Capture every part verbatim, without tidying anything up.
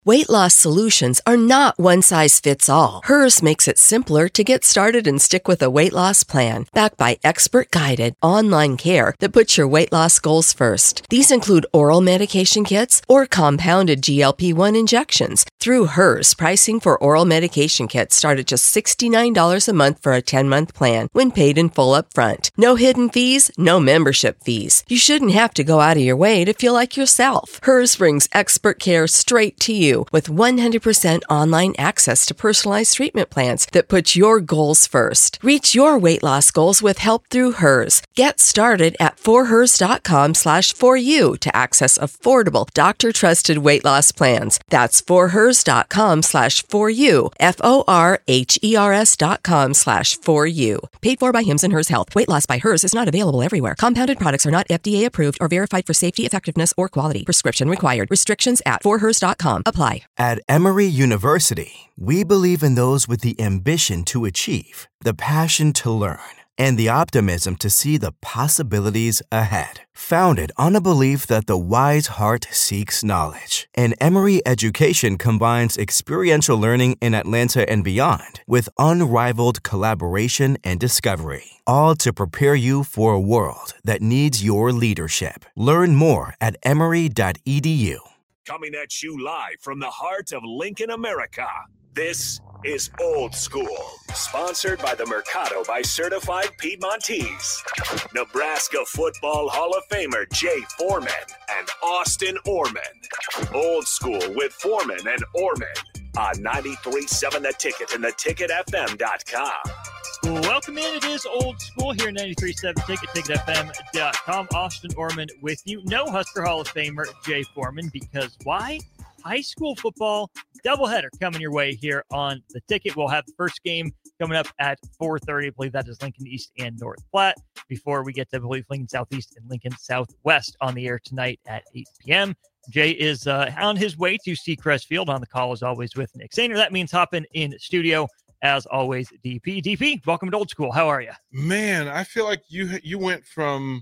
Weight loss solutions are not one size fits all. Hers makes it simpler to get started and stick with a weight loss plan, backed by expert-guided online care that puts your weight loss goals first. These include oral medication kits or compounded G L P one injections. Through Hers, pricing for oral medication kits start at just sixty-nine dollars a month for a ten-month plan when paid in full upfront. No hidden fees, no membership fees. You shouldn't have to go out of your way to feel like yourself. Hers brings expert care straight to you with one hundred percent online access to personalized treatment plans that put your goals first. Reach your weight loss goals with help through Hers. Get started at forhers.com slash for you to access affordable, doctor-trusted weight loss plans. That's forhers.com slash for you, F-O-R-H-E-R-S dot com slash for you. Paid for by Hims and Hers Health. Weight loss by Hers is not available everywhere. Compounded products are not F D A approved or verified for safety, effectiveness, or quality. Prescription required. Restrictions at for hers dot com apply. At Emory University, we believe in those with the ambition to achieve, the passion to learn, and the optimism to see the possibilities ahead. Founded on a belief that the wise heart seeks knowledge, and Emory education combines experiential learning in Atlanta and beyond with unrivaled collaboration and discovery, all to prepare you for a world that needs your leadership. Learn more at emory dot e d u. Coming at you live from the heart of Lincoln, America. This is Old School, sponsored by the Mercado by Certified Piedmontese. Nebraska Football Hall of Famer Jay Foreman and Austin Orman. Old School with Foreman and Orman on ninety-three point seven The Ticket and the ticket f m dot com. Welcome in. It is Old School here, ninety-three point seven Ticket, ticket f m dot com. Austin Orman with you. No Husker Hall of Famer Jay Foreman, because why? High school football doubleheader coming your way here on The Ticket. We'll have the first game coming up at four thirty. I believe that is Lincoln East and North Platte. Before we get to, I believe, Lincoln Southeast and Lincoln Southwest on the air tonight at eight p.m. Jay is uh, on his way to Seacrest Field. On the call, as always, with Nick Sainer. That means hopping in studio, as always, D P. D P, welcome to Old School. How are you? Man, I feel like you you went from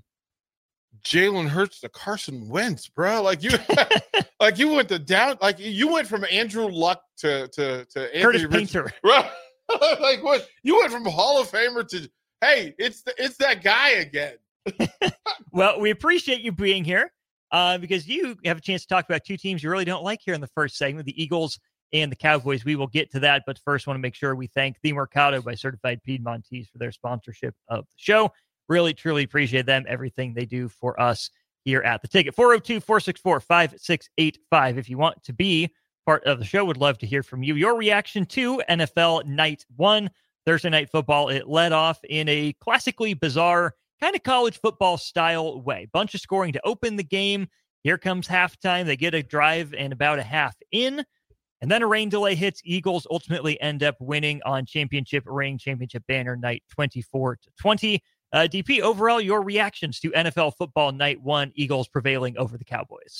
Jalen Hurts to Carson Wentz, bro. Like you, like you went to down, like you went from Andrew Luck to to to Curtis Anthony Painter. Rich, bro. Like what? You went from Hall of Famer to hey, it's the, it's that guy again. Well, we appreciate you being here uh, because you have a chance to talk about two teams you really don't like here in the first segment, the Eagles and the Cowboys. We will get to that, but first want to make sure we thank the Mercado by Certified Piedmontese for their sponsorship of the show. Really, truly appreciate them, everything they do for us here at The Ticket. four oh two, four six four, five six eight five. If you want to be part of the show, would love to hear from you. Your reaction to N F L Night one, Thursday Night Football. It led off in a classically bizarre, kind of college football style way. Bunch of scoring to open the game. Here comes halftime. They get a drive and about a half in. And then a rain delay hits. Eagles ultimately end up winning on championship ring, championship banner night, twenty-four to twenty. Uh, D P, overall, your reactions to N F L football night one, Eagles prevailing over the Cowboys.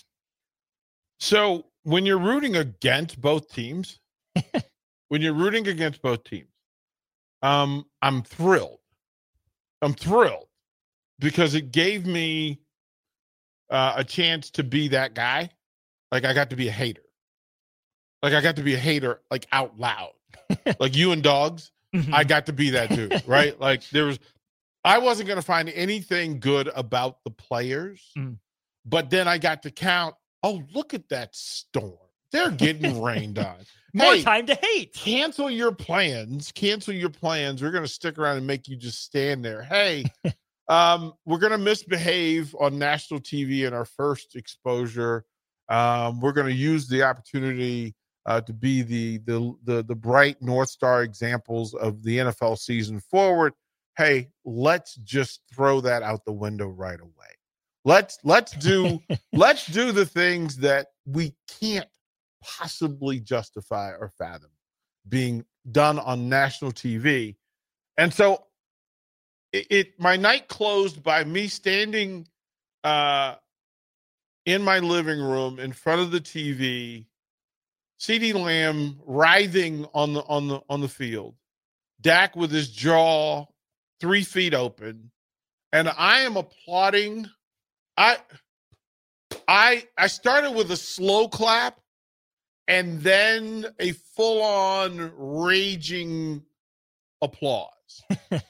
So when you're rooting against both teams, when you're rooting against both teams, um, I'm thrilled. I'm thrilled because it gave me uh, a chance to be that guy. Like I got to be a hater. Like I got to be a hater, like out loud, like you and dogs. Mm-hmm. I got to be that too, right? Like there was, I wasn't going to find anything good about the players, mm. but then I got to count. Oh, look at that storm. They're getting rained on. More hey, time to hate. Cancel your plans. Cancel your plans. We're going to stick around and make you just stand there. Hey, um, we're going to misbehave on national T V in our first exposure. Um, we're going to use the opportunity uh, to be the, the the the bright North Star examples of the N F L season forward. Hey, let's just throw that out the window right away. Let's let's do let's do the things that we can't possibly justify or fathom being done on national T V. And so it, it my night closed by me standing uh, in my living room in front of the T V, CeeDee Lamb writhing on the on the on the field, Dak with his jaw three feet open, and I am applauding. I I I started with a slow clap, and then a full-on raging applause.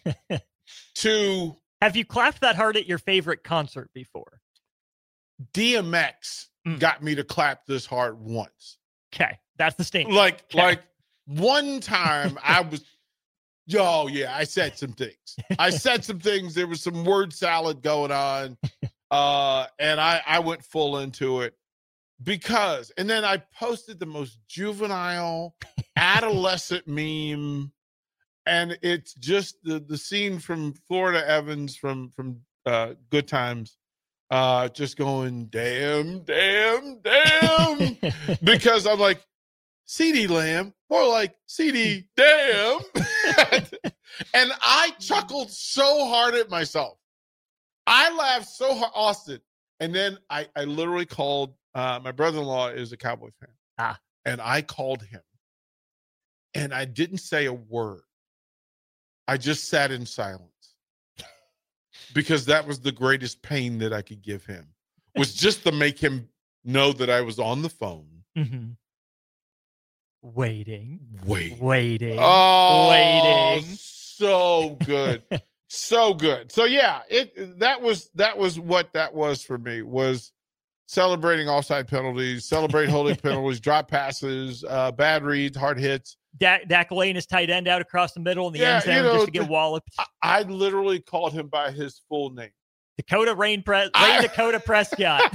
To have you clapped that hard at your favorite concert before? D M X mm. got me to clap this hard once. Okay, that's the sting. Like, okay. like one time I was, oh yeah, I said some things. I said some things. There was some word salad going on, uh, and I I went full into it because, and then I posted the most juvenile, adolescent meme, and it's just the the scene from Florida Evans from from uh, Good Times. Uh, just going, damn, damn, damn, because I'm like, C D Lamb, more like C D damn. And I chuckled so hard at myself. I laughed so hard, Austin. And then I, I literally called, uh, my brother-in-law is a Cowboy fan. Ah. And I called him. And I didn't say a word. I just sat in silence. Because that was the greatest pain that I could give him, was just to make him know that I was on the phone. Mm-hmm. Waiting. Waiting. Waiting. Oh, waiting. So good. So good. So yeah, it that was that was what that was for me, was celebrating offside penalties, celebrate holding penalties, drop passes, uh, bad reads, hard hits. Dak, Dak laying his tight end out across the middle in the yeah, end zone you know, just to get walloped. I, I literally called him by his full name. Dakota Rain, Pre- Rain I, Dakota Prescott.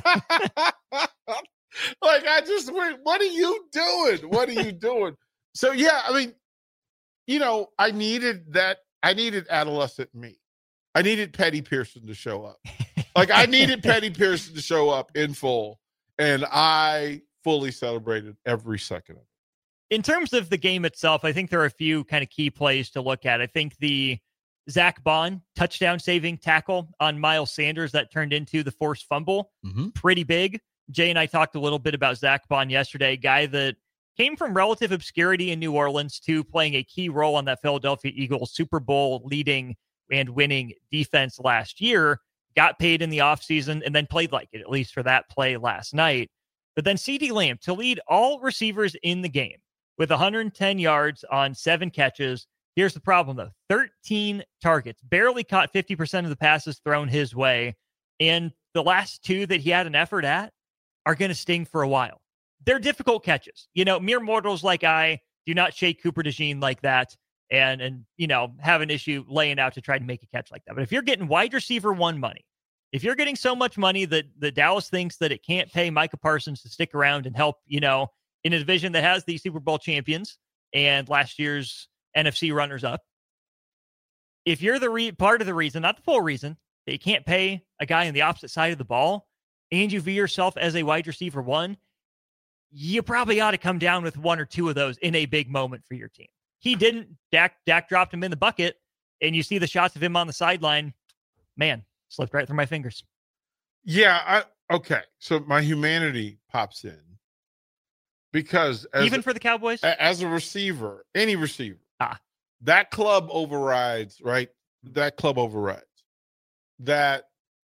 Like, I just went, what are you doing? What are you doing? So, yeah, I mean, you know, I needed that. I needed adolescent me. I needed Petty Pearson to show up. Like, I needed Petty Pearson to show up in full, and I fully celebrated every second of it. In terms of the game itself, I think there are a few kind of key plays to look at. I think the Zach Bond touchdown saving tackle on Miles Sanders that turned into the forced fumble, mm-hmm. pretty big. Jay and I talked a little bit about Zach Bond yesterday, a guy that came from relative obscurity in New Orleans to playing a key role on that Philadelphia Eagles Super Bowl leading and winning defense last year, got paid in the offseason, and then played like it, at least for that play last night. But then C D Lamb to lead all receivers in the game with one hundred ten yards on seven catches. Here's the problem, though. thirteen targets, barely caught fifty percent of the passes thrown his way. And the last two that he had an effort at are going to sting for a while. They're difficult catches. You know, mere mortals like I do not shake Cooper DeJean like that and, and, you know, have an issue laying out to try to make a catch like that. But if you're getting wide receiver one money, if you're getting so much money that the Dallas thinks that it can't pay Micah Parsons to stick around and help, you know, in a division that has the Super Bowl champions and last year's N F C runners-up, if you're the re- part of the reason, not the full reason, that you can't pay a guy on the opposite side of the ball, and you view yourself as a wide receiver one, you probably ought to come down with one or two of those in a big moment for your team. He didn't. Dak, Dak dropped him in the bucket, and you see the shots of him on the sideline. Man, slipped right through my fingers. Yeah, I, okay. So my humanity pops in. Because as even a, for the Cowboys, as a receiver, any receiver, ah. that club overrides, right? That club overrides. That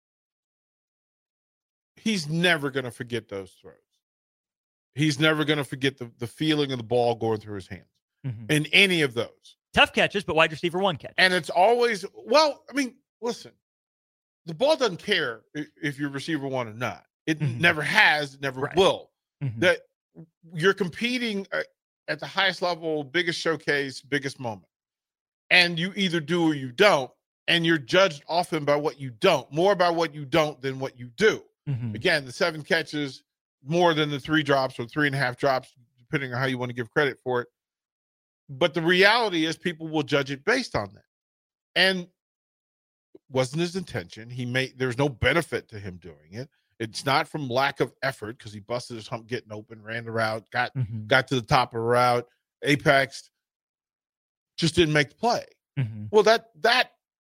he's never going to forget those throws. He's never going to forget the, the feeling of the ball going through his hands mm-hmm. in any of those. Tough catches, but wide receiver one catch. And it's always, well, I mean, listen, the ball doesn't care if you're receiver one or not. It mm-hmm. never has, never right. will. Mm-hmm. That you're competing at the highest level, biggest showcase, biggest moment. And you either do or you don't. And you're judged often by what you don't, more by what you don't than what you do. Mm-hmm. Again, the seven catches, more than the three drops or three and a half drops, depending on how you want to give credit for it. But the reality is people will judge it based on that. And wasn't his intention. He made, there's no benefit to him doing it. It's not from lack of effort because he busted his hump getting open, ran the route, got mm-hmm. got to the top of the route, apexed, just didn't make the play. Mm-hmm. Well, that that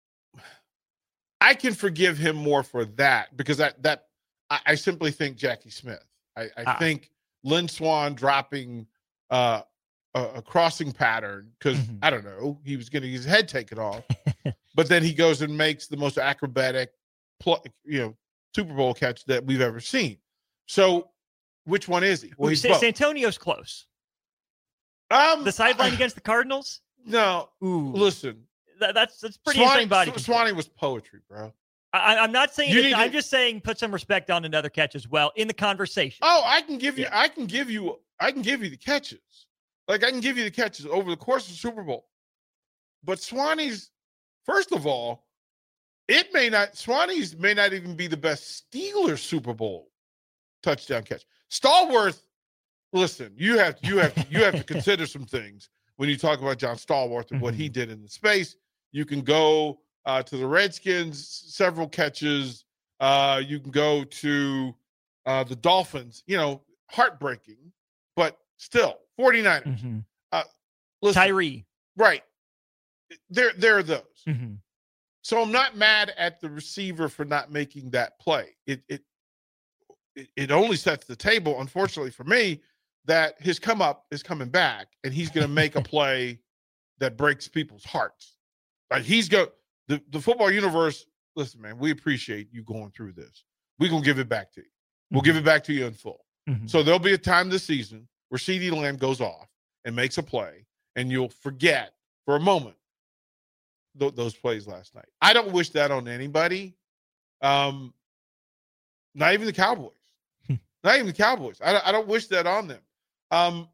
I can forgive him more for that because that that I, I simply think Jackie Smith. I, I ah. think Lynn Swann dropping uh, a, a crossing pattern because mm-hmm. I don't know, he was getting his head taken off, but then he goes and makes the most acrobatic, pl- you know. Super Bowl catch that we've ever seen. So Which one is he? Well, he's San, both. Santonio's close. Um, The sideline I, against the Cardinals? No. Ooh. Listen. That, that's that's pretty Swanee, insane body. Swanee was poetry, bro. I, I'm not saying You it, need I'm to- just saying put some respect on another catch as well in the conversation. Oh, I can give you. Yeah. I can give you. I can give you the catches. Like I can give you the catches over the course of the Super Bowl. But Swanee's, first of all, it may not. Swanee's may not even be the best Steelers Super Bowl touchdown catch. Stallworth. Listen, you have you have to, you have to consider some things when you talk about John Stallworth and what he did in the space. You can go uh, to the Redskins, several catches. Uh, you can go to uh, the Dolphins. You know, heartbreaking, but still, 49ers. Mm-hmm. Uh, listen, Tyree. right? There, there are those. Mm-hmm. So I'm not mad at the receiver for not making that play. It, it, it, it only sets the table, unfortunately for me, that his come up is coming back, and he's going to make a play that breaks people's hearts. Like he's go the, the football universe. Listen, man, we appreciate you going through this. We're gonna give it back to you. We'll Mm-hmm. give it back to you in full. Mm-hmm. So there'll be a time this season where CeeDee Lamb goes off and makes a play, and you'll forget for a moment th- those plays last night. I don't wish that on anybody. Um, not even the Cowboys. Not even the Cowboys. I don't, I don't wish that on them. Um,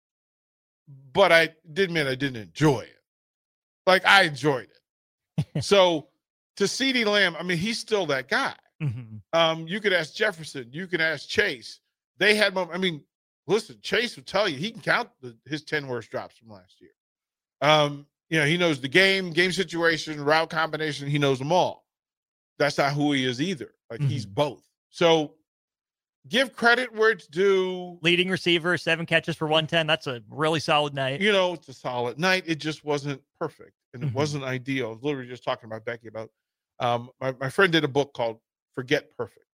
but I did mean I didn't enjoy it. Like I enjoyed it. So to CeeDee Lamb, I mean, he's still that guy. Mm-hmm. Um, you could ask Jefferson. You can ask Chase. They had, mom- I mean, listen, Chase will tell you he can count the, his ten worst drops from last year. Um, you know, he knows the game, game situation, route combination. He knows them all. That's not who he is either. Like Mm-hmm. he's both. So give credit where it's due. Leading receiver, seven catches for one ten. That's a really solid night. You know, it's a solid night. It just wasn't perfect, and it Mhm. wasn't ideal. I was literally just talking about Becky about um, my, my friend did a book called Forget Perfect.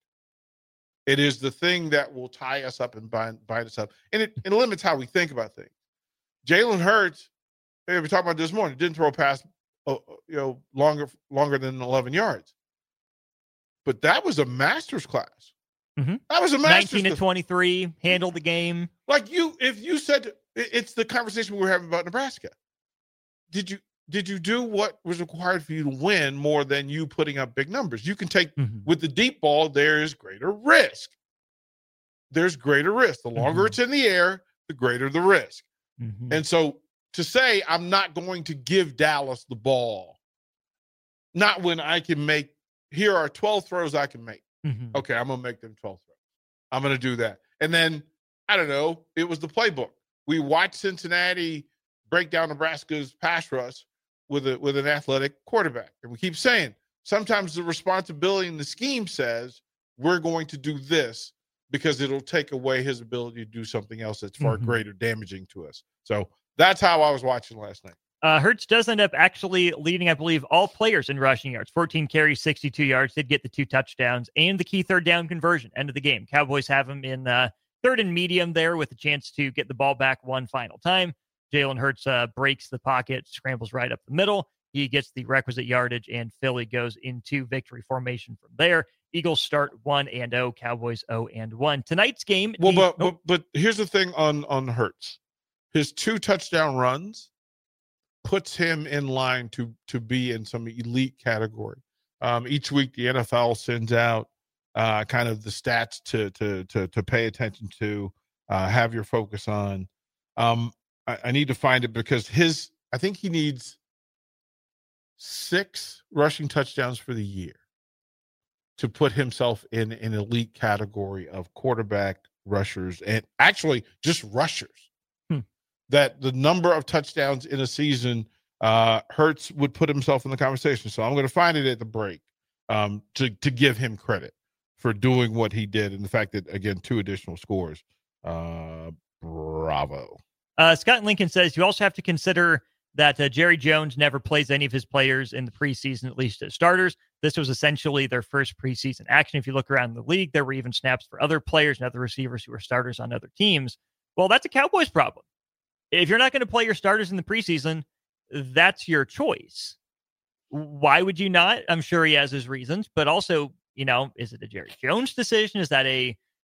It is the thing that will tie us up and bind, bind us up, and it, it limits how we think about things. Jalen Hurts, hey, we talked about this morning, didn't throw a pass, uh, you know, longer longer than eleven yards, but that was a master's class. Mhm. That was a master's nineteen to class. twenty-three, handled the game. Like you, if you said it- it's the conversation we were having about Nebraska. Did you did you do what was required for you to win more than you putting up big numbers? You can take Mhm. with the deep ball. There is greater risk. There's greater risk. The longer Mhm. it's in the air, the greater the risk. Mhm. And so to say I'm not going to give Dallas the ball, not when I can make. Here are twelve throws I can make. Mhm. Okay, I'm gonna make them twelve throws. I'm gonna do that. And then I don't know, it was the playbook. We watched Cincinnati break down Nebraska's pass rush with a with an athletic quarterback. And we keep saying sometimes the responsibility in the scheme says we're going to do this because it'll take away his ability to do something else that's far Mhm. greater damaging to us. So that's how I was watching last night. Uh, Hertz does end up actually leading, I believe, all players in rushing yards. fourteen carries, sixty-two yards. Did get the two touchdowns and the key third down conversion. End of the game. Cowboys have him in uh, third and medium there with a chance to get the ball back one final time. Jalen Hurts uh, breaks the pocket, scrambles right up the middle. He gets the requisite yardage, and Philly goes into victory formation from there. Eagles start one and oh, Cowboys oh and one. Tonight's game. Well, the- but, oh, but but here's the thing on on Hurts. His two touchdown runs puts him in line to to be in some elite category. Um, each week, the N F L sends out uh, kind of the stats to to to to pay attention to, uh, have your focus on. Um, I, I need to find it because his I think he needs six rushing touchdowns for the year to put himself in an elite category of quarterback rushers and actually just rushers. Hmm. That the number of touchdowns in a season, uh, Hurts would put himself in the conversation. So I'm going to find it at the break um, to to give him credit for doing what he did and the fact that, again, two additional scores. Uh, bravo. Uh, Scott Lincoln says you also have to consider that uh, Jerry Jones never plays any of his players in the preseason, at least as starters. This was essentially their first preseason action. If you look around the league, there were even snaps for other players and other receivers who were starters on other teams. Well, that's a Cowboys problem. If you're not going to play your starters in the preseason, that's your choice. Why would you not? I'm sure he has his reasons, but also, you know, is it a Jerry Jones decision? Is that a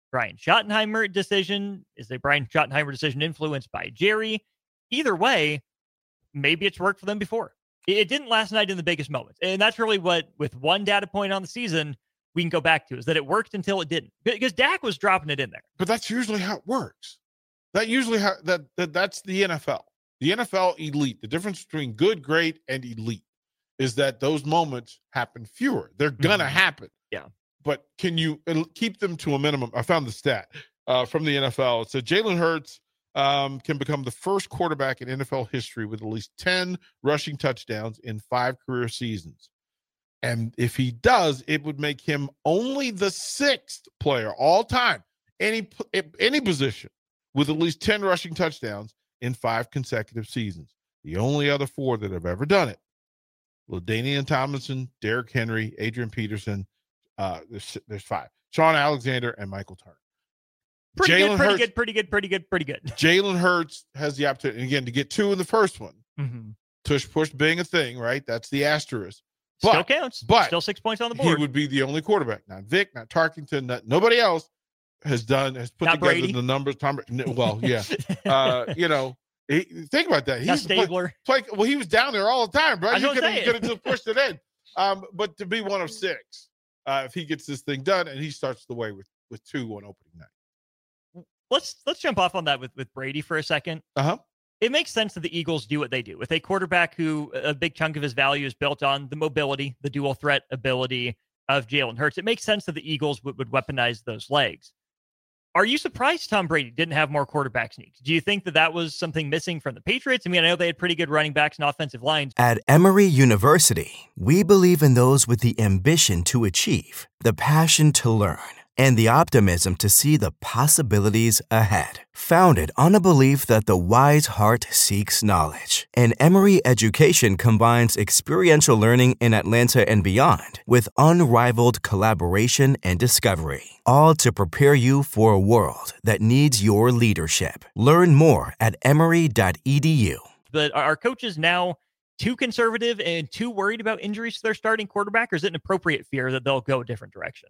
Brian Schottenheimer decision? Is the Brian Schottenheimer decision influenced by Jerry? Either way, maybe it's worked for them before. It, it didn't last night in the biggest moments. And that's really what, with one data point on the season, we can go back to, is that it worked until it didn't. Because Dak was dropping it in there. But that's usually how it works. That usually how that, that that's the N F L. The N F L elite. The difference between good, great, and elite is that those moments happen fewer. They're gonna mm-hmm. happen. Yeah. But can you keep them to a minimum? I found the stat uh, from the N F L. It said Jalen Hurts um, can become the first quarterback in N F L history with at least ten rushing touchdowns in five career seasons. And if he does, it would make him only the sixth player all time, any any position, with at least ten rushing touchdowns in five consecutive seasons. The only other four that have ever done it: LaDainian Tomlinson, Derrick Henry, Adrian Peterson. Uh, there's, there's five. Sean Alexander and Michael Turner. Pretty Jalen good, pretty Hurts, good, pretty good, pretty good, pretty good. Jalen Hurts has the opportunity, again, to get two in the first one. Mm-hmm. Tush push being a thing, right? That's the asterisk. But, Still counts. But still six points on the board. He would be the only quarterback. Not Vic, not Tarkington, not nobody else has done, has put not together Brady. the numbers. Tom, well, yeah. uh, you know, he, think about that. He's Stabler. Play, play, well, he was down there all the time, bro. I You could have saying. just pushed it in. Um, but to be one of six, uh, if he gets this thing done, and he starts the way with, with two on opening night. Let's let's jump off on that with, with Brady for a second. Uh-huh. It makes sense that the Eagles do what they do with a quarterback who a big chunk of his value is built on the mobility, the dual threat ability of Jalen Hurts. It makes sense that the Eagles would, would weaponize those legs. Are you surprised Tom Brady didn't have more quarterback sneaks? Do you think that that was something missing from the Patriots? I mean, I know they had pretty good running backs and offensive lines. At Emory University, we believe in those with the ambition to achieve, the passion to learn, and the optimism to see the possibilities ahead. Founded on a belief that the wise heart seeks knowledge, and Emory education combines experiential learning in Atlanta and beyond with unrivaled collaboration and discovery, all to prepare you for a world that needs your leadership. Learn more at emory dot e d u. But are coaches now too conservative and too worried about injuries to their starting quarterback, or is it an appropriate fear that they'll go a different direction?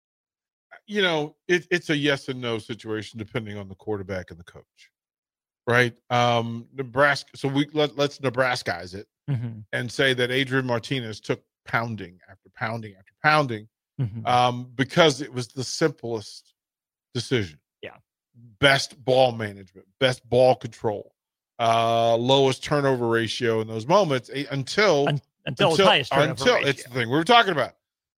You know, it, it's a yes and no situation depending on the quarterback and the coach, right? Um, Nebraska. So we let, let's Nebraskaize it mm-hmm. and say that Adrian Martinez took pounding after pounding after pounding mm-hmm. um, because it was the simplest decision. Yeah. Best ball management, best ball control, uh, lowest turnover ratio in those moments until Un- until, until highest turnover until ratio. It's the thing we were talking about.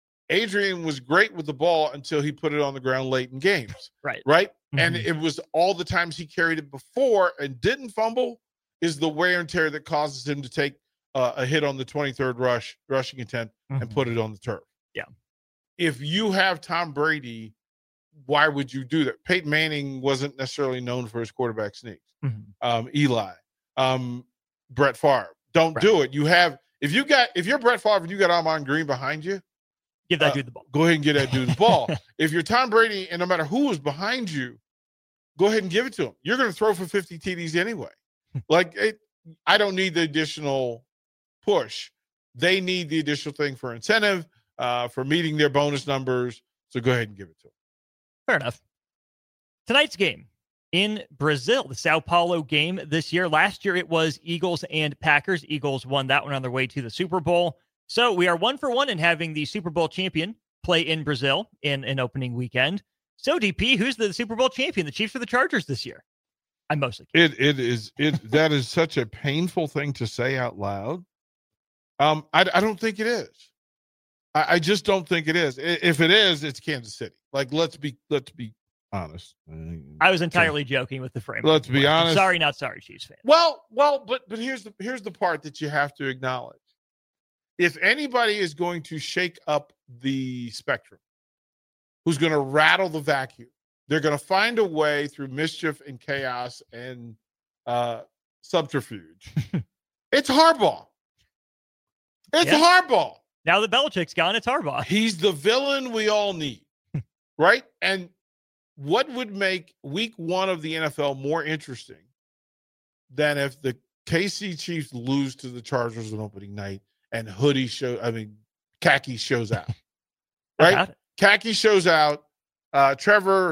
Adrian was great with the ball until he put it on the ground late in games. Right. Right. Mm-hmm. And it was all the times he carried it before and didn't fumble is the wear and tear that causes him to take uh, a hit on the twenty-third rush, rushing attempt mm-hmm. and put it on the turf. Yeah. If you have Tom Brady, why would you do that? Peyton Manning wasn't necessarily known for his quarterback sneaks. Mm-hmm. Um, Eli, um, Brett Favre. Don't right. do it. You have, if you got, if you're Brett Favre and you got Ahman Green behind you, give that uh, dude the ball. Go ahead and get that dude the ball. If you're Tom Brady and no matter who is behind you, go ahead and give it to him. You're going to throw for fifty T Ds anyway. Like, it, I don't need the additional push. They need the additional thing for incentive, uh, for meeting their bonus numbers. So go ahead and give it to them. Fair enough. Tonight's game in Brazil, the Sao Paulo game this year. Last year it was Eagles and Packers. Eagles won that one on their way to the Super Bowl. So we are one for one in having the Super Bowl champion play in Brazil in an opening weekend. So D P, who's the Super Bowl champion? The Chiefs or the Chargers this year? I'm mostly kidding. It it is it that is such a painful thing to say out loud. Um, I, I don't think it is. I, I just don't think it is. If it is, it's Kansas City. Like, let's be let's be honest. I was entirely joking with the frame. Let's be honest. Sorry, not sorry, Chiefs fan. Well, well, but but here's the here's the part that you have to acknowledge. If anybody is going to shake up the spectrum, who's going to rattle the vacuum, they're going to find a way through mischief and chaos and uh, subterfuge. It's Harbaugh. It's yeah. Harbaugh. Now that Belichick's gone, it's Harbaugh. He's the villain we all need, right? And what would make week one of the N F L more interesting than if the K C Chiefs lose to the Chargers on opening night and Hoodie show, I mean, Khaki shows out, right? Khaki shows out. Uh, Trevor,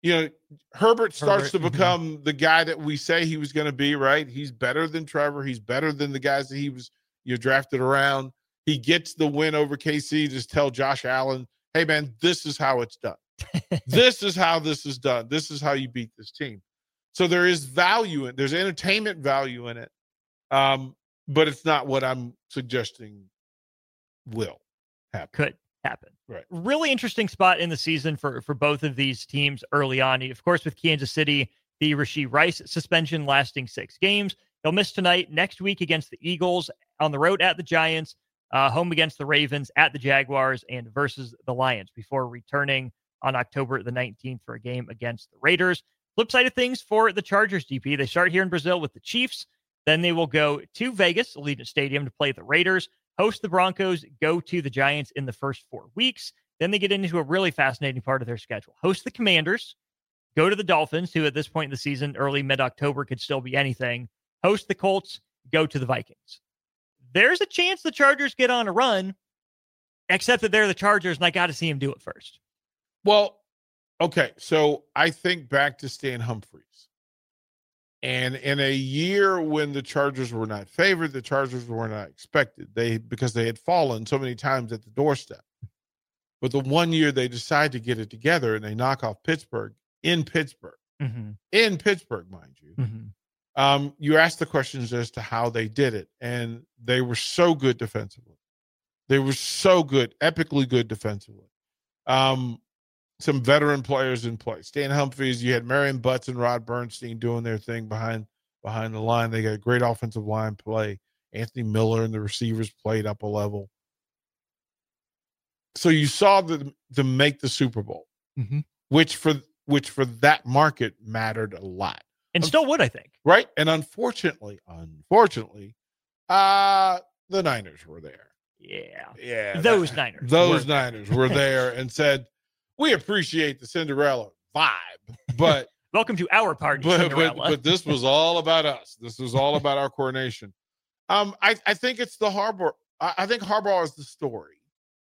you know, Herbert starts Herbert, to become mm-hmm. the guy that we say he was going to be, right? He's better than Trevor. He's better than the guys that he was, you know, drafted around. He gets the win over K C. Just tell Josh Allen, hey, man, this is how it's done. This is how this is done. This is how you beat this team. So there is value in there's entertainment value in it. Um, but it's not what I'm suggesting will happen. Could happen. Right. Really interesting spot in the season for, for both of these teams early on. Of course, with Kansas City, the Rashee Rice suspension lasting six games. He'll miss tonight, next week against the Eagles, on the road at the Giants, uh, home against the Ravens, at the Jaguars, and versus the Lions before returning on October the nineteenth for a game against the Raiders. Flip side of things for the Chargers, D P. They start here in Brazil with the Chiefs. Then they will go to Vegas, Allegiant Stadium, to play the Raiders, host the Broncos, go to the Giants in the first four weeks. Then they get into a really fascinating part of their schedule. Host the Commanders, go to the Dolphins, who at this point in the season, early mid-October, could still be anything. Host the Colts, go to the Vikings. There's a chance the Chargers get on a run, except that they're the Chargers, and I got to see them do it first. Well, okay, so I think back to Stan Humphries. And in a year when the Chargers were not favored, the Chargers were not expected. They because they had fallen so many times at the doorstep. But the one year they decide to get it together and they knock off Pittsburgh in Pittsburgh, mm-hmm. in Pittsburgh, mind you. Mm-hmm. Um, you asked the questions as to how they did it, and they were so good defensively. They were so good, epically good defensively. Um, some veteran players in place. Stan Humphries, you had Marion Butts and Rod Bernstein doing their thing behind behind the line. They got great offensive line play. Anthony Miller and the receivers played up a level. So you saw them to make the Super Bowl, mm-hmm. which for which for that market mattered a lot. And um, still would, I think. Right? And unfortunately, unfortunately, uh, the Niners were there. Yeah. Yeah. Those that, Niners. Those were Niners were there and said, we appreciate the Cinderella vibe, but welcome to our party, but, Cinderella. But, but this was all about us. This was all about our coronation. Um, I, I think it's the Harbaugh. I, I think Harbaugh is the story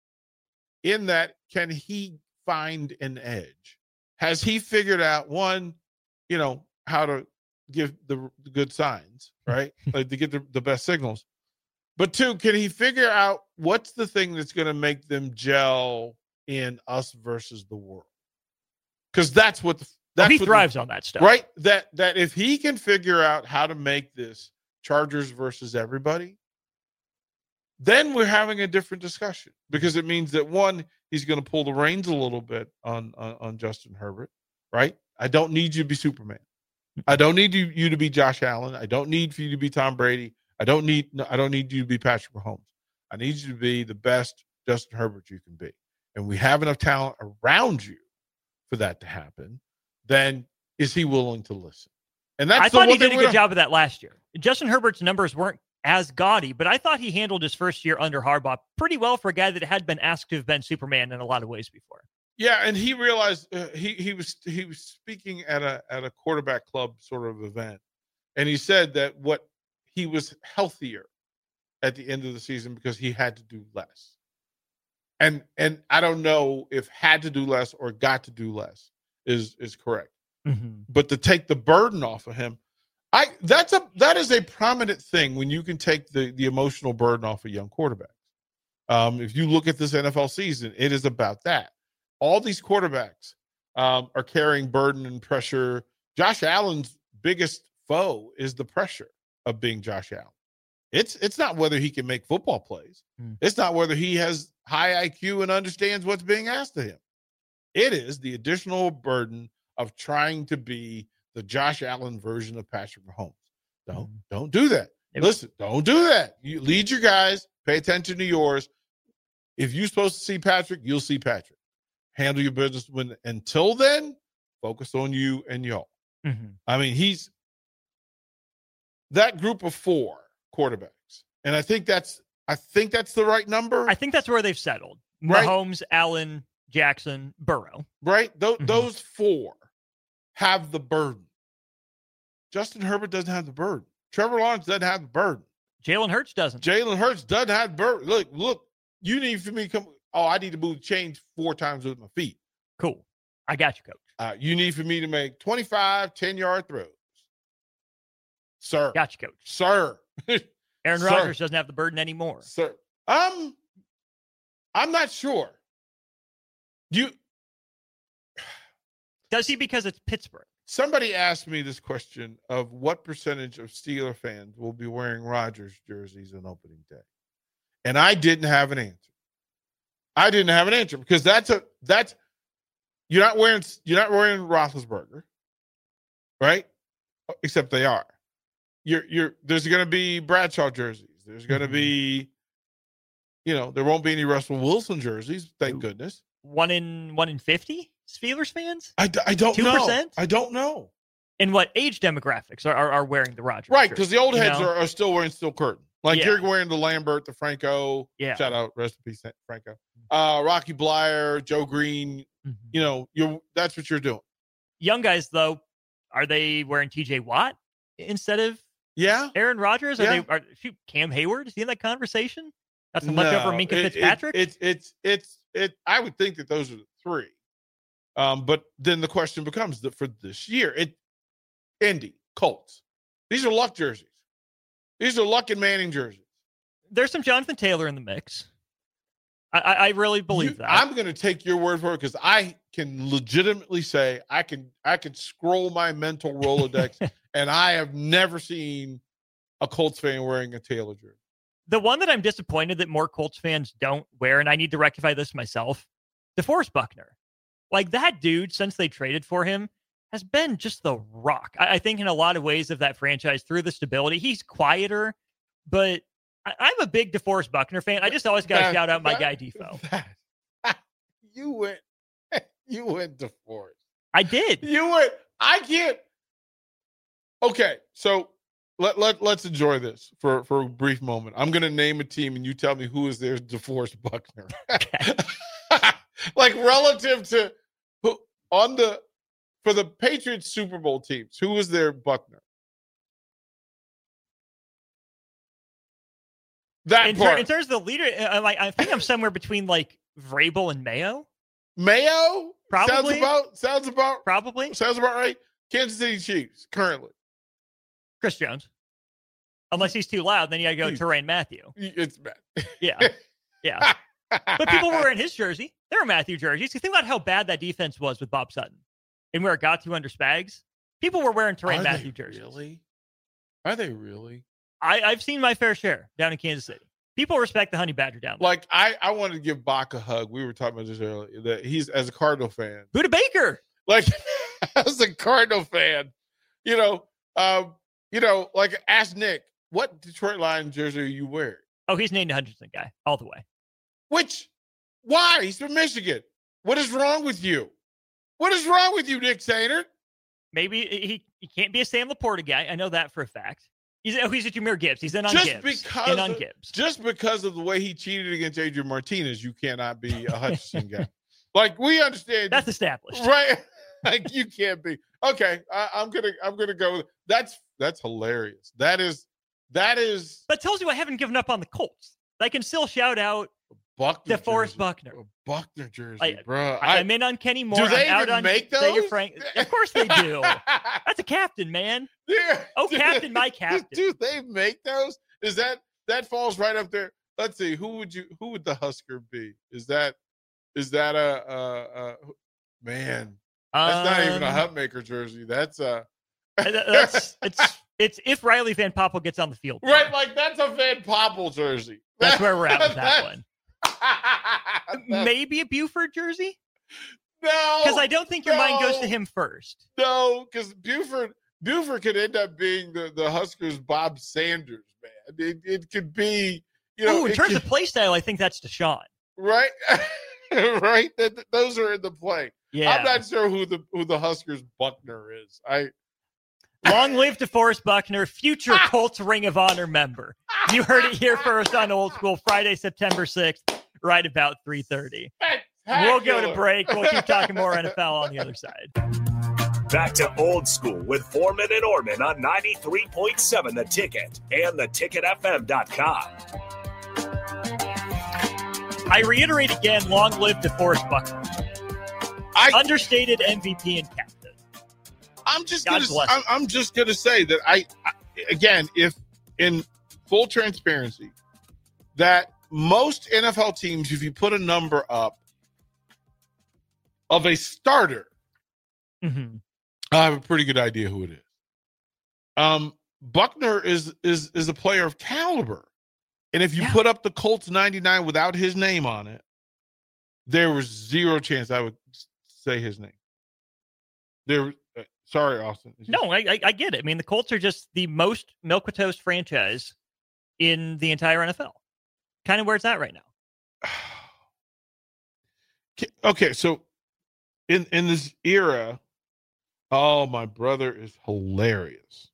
in that, can he find an edge? Has he figured out, one, you know, how to give the, the good signs, right? Like to get the, the best signals. But two, can he figure out what's the thing that's going to make them gel in us versus the world? Because that's what the, that's oh, he what thrives the, on that stuff, right? That that if he can figure out how to make this Chargers versus everybody, then we're having a different discussion, because it means that, one, he's going to pull the reins a little bit on, on on Justin Herbert, right? I don't need you to be Superman. I don't need you, you to be Josh Allen. I don't need for you to be Tom Brady. I don't need I don't need you to be Patrick Mahomes. I need you to be the best Justin Herbert you can be. And we have enough talent around you for that to happen. Then is he willing to listen? And that's I thought he did a good gonna... job of that last year. Justin Herbert's numbers weren't as gaudy, but I thought he handled his first year under Harbaugh pretty well for a guy that had been asked to have been Superman in a lot of ways before. Yeah, and he realized uh, he he was he was speaking at a at a quarterback club sort of event, and he said that what he was healthier at the end of the season because he had to do less. And and I don't know if had to do less or got to do less is is correct. Mm-hmm. But to take the burden off of him, I that's a that is a prominent thing when you can take the, the emotional burden off of young quarterbacks. Um, if you look at this N F L season, it is about that. All these quarterbacks um, are carrying burden and pressure. Josh Allen's biggest foe is the pressure of being Josh Allen. It's it's not whether he can make football plays. Mm. It's not whether he has high I Q and understands what's being asked of him. It is the additional burden of trying to be the Josh Allen version of Patrick Mahomes. Don't mm. don't do that. It Listen, was- don't do that. You lead your guys. Pay attention to yours. If you're supposed to see Patrick, you'll see Patrick. Handle your business. When until then, focus on you and y'all. Mm-hmm. I mean, he's that group of four quarterbacks, and I think that's I think that's the right number. I think that's where they've settled. Right? Mahomes, Allen, Jackson, Burrow. Right? Th- mm-hmm. Those four have the burden. Justin Herbert doesn't have the burden. Trevor Lawrence doesn't have the burden. Jalen Hurts doesn't. Jalen Hurts doesn't have the burden. Look, look. You need for me to come. Oh, I need to move the chains four times with my feet. Cool. I got you, Coach. Uh, you need for me to make twenty-five ten-yard throws. Sir. Gotcha, coach. Sir. Aaron Sir. Rodgers doesn't have the burden anymore. Sir. Um, I'm not sure. You Does he because it's Pittsburgh? Somebody asked me this question of what percentage of Steeler fans will be wearing Rodgers jerseys on opening day. And I didn't have an answer. I didn't have an answer because that's a that's you're not wearing you're not wearing Roethlisberger, right? Except they are. You're you're there's going to be Bradshaw jerseys. There's going to be, you know, there won't be any Russell Wilson jerseys. Thank Ooh. goodness. One in one in fifty Steelers fans. I, I don't two percent? know. I don't know. And what age demographics are are, are wearing the Rodgers? Right, because the old you heads know? are, are still wearing Steel Curtain. Like Yeah. you're wearing the Lambert, the Franco. Yeah. Shout out, rest in peace, Franco. Uh, Rocky Blyer, Joe Green. Mhm. You know, you that's what you're doing. Young guys, though, are they wearing T J Watt instead of Yeah. Aaron Rodgers? Are Yeah. they? Are, shoot, Cam Hayward? Is he in that conversation? That's much No, over Minka it- Fitzpatrick. It, it's it's it's it. I would think that those are the three. Um, but then the question becomes that for this year, it Indy Colts. These are Luck jerseys. These are Luck and Manning jerseys. There's some Jonathan Taylor in the mix. I, I, I really believe You- that. I'm going to take your word for it because I can legitimately say I can I can scroll my mental Rolodex and I have never seen a Colts fan wearing a Taylor jersey. The one that I'm disappointed that more Colts fans don't wear, and I need to rectify this myself, DeForest Buckner. Like that dude, since they traded for him, has been just the rock. I, I think in a lot of ways of that franchise through the stability. He's quieter, but I, I'm a big DeForest Buckner fan. I just always got to That- shout out my that- guy Defo. that- you went, you went to Forrest. I did. You went. I can't. Okay, so let let let's enjoy this for for a brief moment. I'm gonna name a team, and you tell me who is their DeForest Buckner. Okay. Like relative to who on the for the Patriots Super Bowl teams, who was their Buckner? That In, ter- part. in terms of the leader, uh, like, I think I'm somewhere between like Vrabel and Mayo, Mayo sounds Probably. about sounds about probably. sounds about right. Kansas City Chiefs currently. Chris Jones. Unless he's too loud, then you got to go Please. Terrain Matthew. It's bad. Yeah. Yeah. But people were wearing his jersey. They were Matthew jerseys. You think about how bad that defense was with Bob Sutton and where it got to under Spags. People were wearing Terrain Are Matthew they jerseys. Really? Are they really? I, I've seen my fair share down in Kansas City. People respect the Honey Badger down there. Like I, I wanted to give Bach a hug. We were talking about this earlier. That he's as a Cardinal fan. Buda Baker. Like as a Cardinal fan, you know, um, you know, like ask Nick, what Detroit Lions jersey are you wearing? Oh, he's named Hutchinson guy all the way. Which why? He's from Michigan. What is wrong with you? What is wrong with you, Nick Sainer? Maybe he, he can't be a Sam Laporta guy. I know that for a fact. He's oh, he's a Jameer Gibbs. He's in on Just Gibbs. because in on of- Gibbs. Just because of the way he cheated against Adrian Martinez, you cannot be a Hutchinson guy. Like we understand. That's established. Right. Like you can't be. Okay, I, I'm gonna I'm gonna go with that's that's hilarious. That is that is But tells you I haven't given up on the Colts. I can still shout out Buckner. DeForest jersey. Buckner. A Buckner jersey, I- bro. I, I'm in on Kenny Moore. do they I'm out even on make Zaire those? Frank. Of course they do. That's a captain, man. Yeah. Oh, captain, my captain. Do they make those? Is that that falls right up there? Let's see. Who would you? Who would the Husker be? Is that is that a, a, a man? That's not even a Um, Hutmaker jersey. That's a That's it's it's if Riley Van Poppel gets on the field. right. Like that's a Van Poppel jersey. That's where we're at with that one. That- Maybe a Buford jersey? no, Because I don't think your mind goes to no. him first. no, because Buford Buford could end up being the, the Huskers' Bob Sanders, man. It, it could be, you know, Ooh, in it terms could- of play style, I think that's Deshaun. right, right. That, that- those are in the play. Yeah. I'm not sure who the who the Huskers' Buckner is. I Long live DeForest Buckner, future Colts Ring of Honor member. You heard it here first on Old School, Friday, September sixth, right about three thirty. We'll go to break. We'll keep talking more N F L on the other side. Back to Old School with Foreman and Orman on ninety-three point seven The Ticket and the ticket f m dot com. I reiterate again, long live DeForest Buckner. I understated M V P and captain. I'm just God gonna bless I'm, him. I'm just gonna say that I, I again, if in full transparency, that most N F L teams, if you put a number up of a starter, Mm-hmm. I have a pretty good idea who it is. Um, Buckner is is is a player of caliber, and if you Yeah. put up the Colts ninety-nine without his name on it, there was zero chance I would say his name. There, uh, sorry, Austin. It's just- No, I, I I get it. I mean, the Colts are just the most milk with toast franchise in the entire N F L. Kind of where it's at right now. Okay, so in in this era, oh, my brother is hilarious.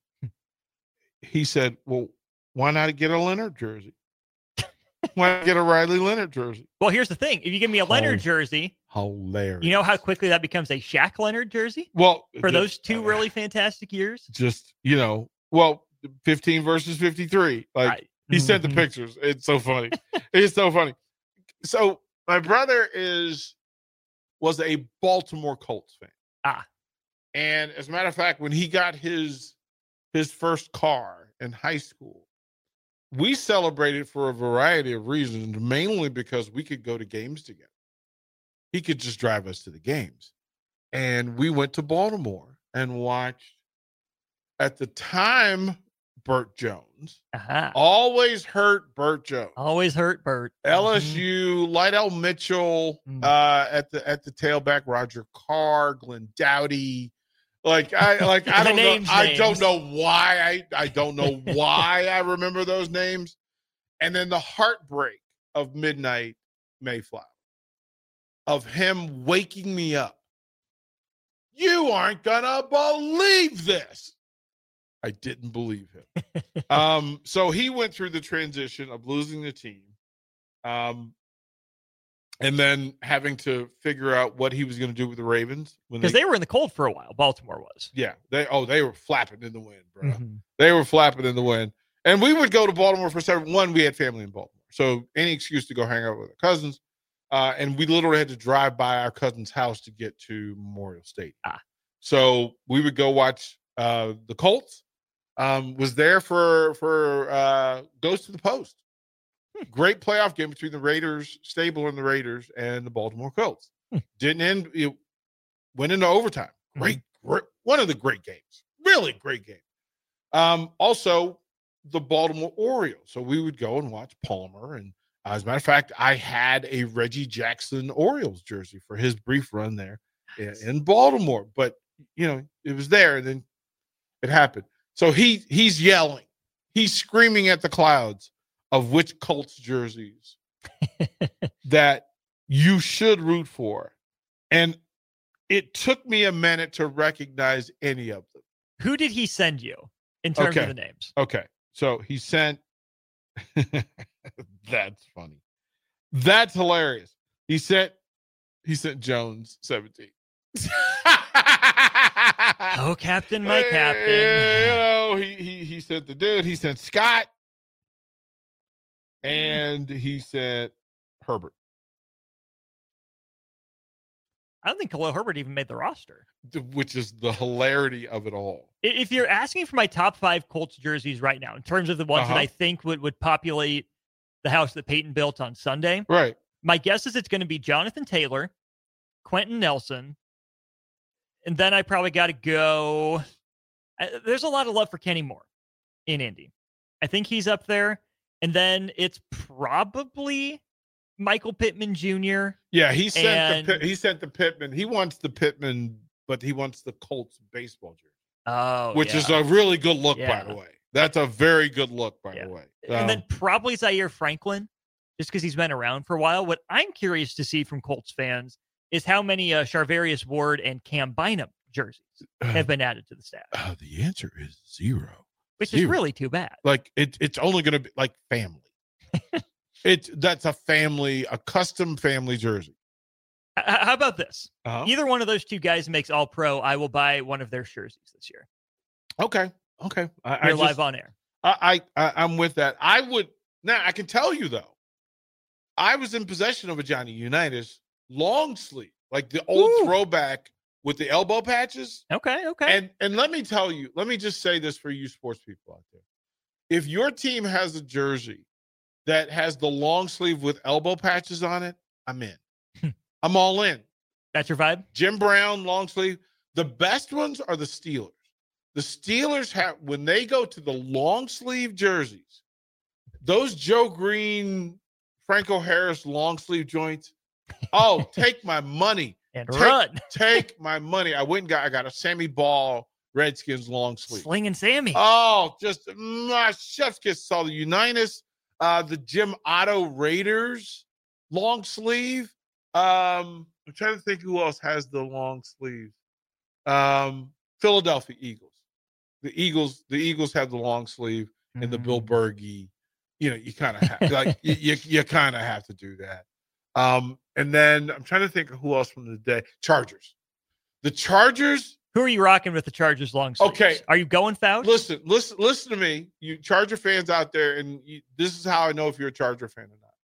He said, "Well, why not get a Leonard jersey? Why not get a Riley Leonard jersey?" Well, here's the thing: if you give me a Leonard Oh. jersey, Hilarious. you know how quickly that becomes a Shaq Leonard jersey well for just- those two uh, really fantastic years. just you know, well, fifteen versus fifty-three. Like I- he sent the Mhm. pictures. It's so funny. It's so funny. So my brother is was a Baltimore Colts fan. Ah. And as a matter of fact, when he got his his first car in high school, we celebrated for a variety of reasons, mainly because we could go to games together. He could just drive us to the games. And we went to Baltimore and watched, at the time, Burt Jones. Aha. Always hurt Burt Jones. Always hurt Bert. Mhm. L S U, Lydell Mitchell Mm. uh, at the at the tailback, Roger Carr, Glenn Dowdy. Like I like I The don't know. names, I names. don't know why I I don't know why I remember those names. And then the heartbreak of Midnight Mayflower, of him waking me up. You aren't gonna believe this. I didn't believe him. um, so he went through the transition of losing the team, um, and then having to figure out what he was going to do with the Ravens when Because they were in the cold for a while. Baltimore was. yeah, they oh they were flapping in the wind, bro. Mhm. They were flapping in the wind, and we would go to Baltimore for several. One, we had family in Baltimore, so any excuse to go hang out with our cousins, uh, and we literally had to drive by our cousin's house to get to Memorial Stadium. Ah. So we would go watch uh, the Colts. Um, was there for for uh, Goes to the Post. Great playoff game between the Raiders, Stabler and the Raiders, and the Baltimore Colts. Hmm. Didn't end. It went into overtime. Great, great, one of the great games. Really great game. Um, also, the Baltimore Orioles. So we would go and watch Palmer. And uh, as a matter of fact, I had a Reggie Jackson Orioles jersey for his brief run there in, in Baltimore. But you know, it was there, and then it happened. So he he's yelling, he's screaming at the clouds of which Colts jerseys that you should root for. And it took me a minute to recognize any of them. Who did he send you in terms Okay. of the names? Okay. So he sent that's funny. That's hilarious. He sent he sent Jones seventeen. Oh, Captain, my You Captain. know, he he he sent the dude, he sent Scott, and he sent Herbert. I don't think Khalil Herbert even made the roster. th- which is the hilarity of it all. I- If you're asking for my top five Colts jerseys right now, in terms of the ones Uh-huh. that I think would, would populate the house that Peyton built on Sunday, Right. my guess is it's going to be Jonathan Taylor, Quentin Nelson, and then I probably got to go. I, there's a lot of love for Kenny Moore in Indy. I think he's up there. And then it's probably Michael Pittman Junior Yeah, he sent And- the Pitt- he sent the Pittman. He wants the Pittman, but he wants the Colts baseball jersey, Oh, which yeah. is a really good look, by Yeah. the way. That's a very good look, by Yeah. the way. And then Um, probably Zaire Franklin, just because he's been around for a while. What I'm curious to see from Colts fans is how many uh, Charvarius Ward and Cam Bynum jerseys have been added to the staff, uh, the answer is zero. which is Zero. really too bad. Like it, it's only going to be like family. It's that's a family, a custom family jersey. H- how about this? Uh-huh. Either one of those two guys makes All Pro. I will buy one of their jerseys this year. Okay, okay. I, I You're just- live on air. I, I, I I'm with that. I would now. I can tell you though, I was in possession of a Johnny Unitas long sleeve like the old Ooh. throwback with the elbow patches. Okay, okay. And and let me tell you, let me just say this for you sports people out there. If your team has a jersey that has the long sleeve with elbow patches on it, I'm in. I'm all in. That's your vibe? Jim Brown, long sleeve. The best ones are the Steelers. The Steelers have, when they go to the long sleeve jerseys, those Joe Green, Franco Harris long sleeve joints, oh, take my money. And take, run. Take my money. I went and got, I got a Sammy Ball Redskins long sleeve. Slinging Sammy. Oh, just my chef's kiss. Saw the Unitas, uh, the Jim Otto Raiders long sleeve. Um, I'm trying to think who else has the long sleeves. Um, Philadelphia Eagles. The Eagles, the Eagles have the long sleeve and mm. the Bill Bergey. You know, you kind of have like you you, you kind of have to do that. Um, and then I'm trying to think of who else from the day. Chargers. The Chargers. Who are you rocking with the Chargers long sleeves? Okay. Are you going Fouch? Listen, listen, listen to me. You Charger fans out there, and you, this is how I know if you're a Charger fan or not.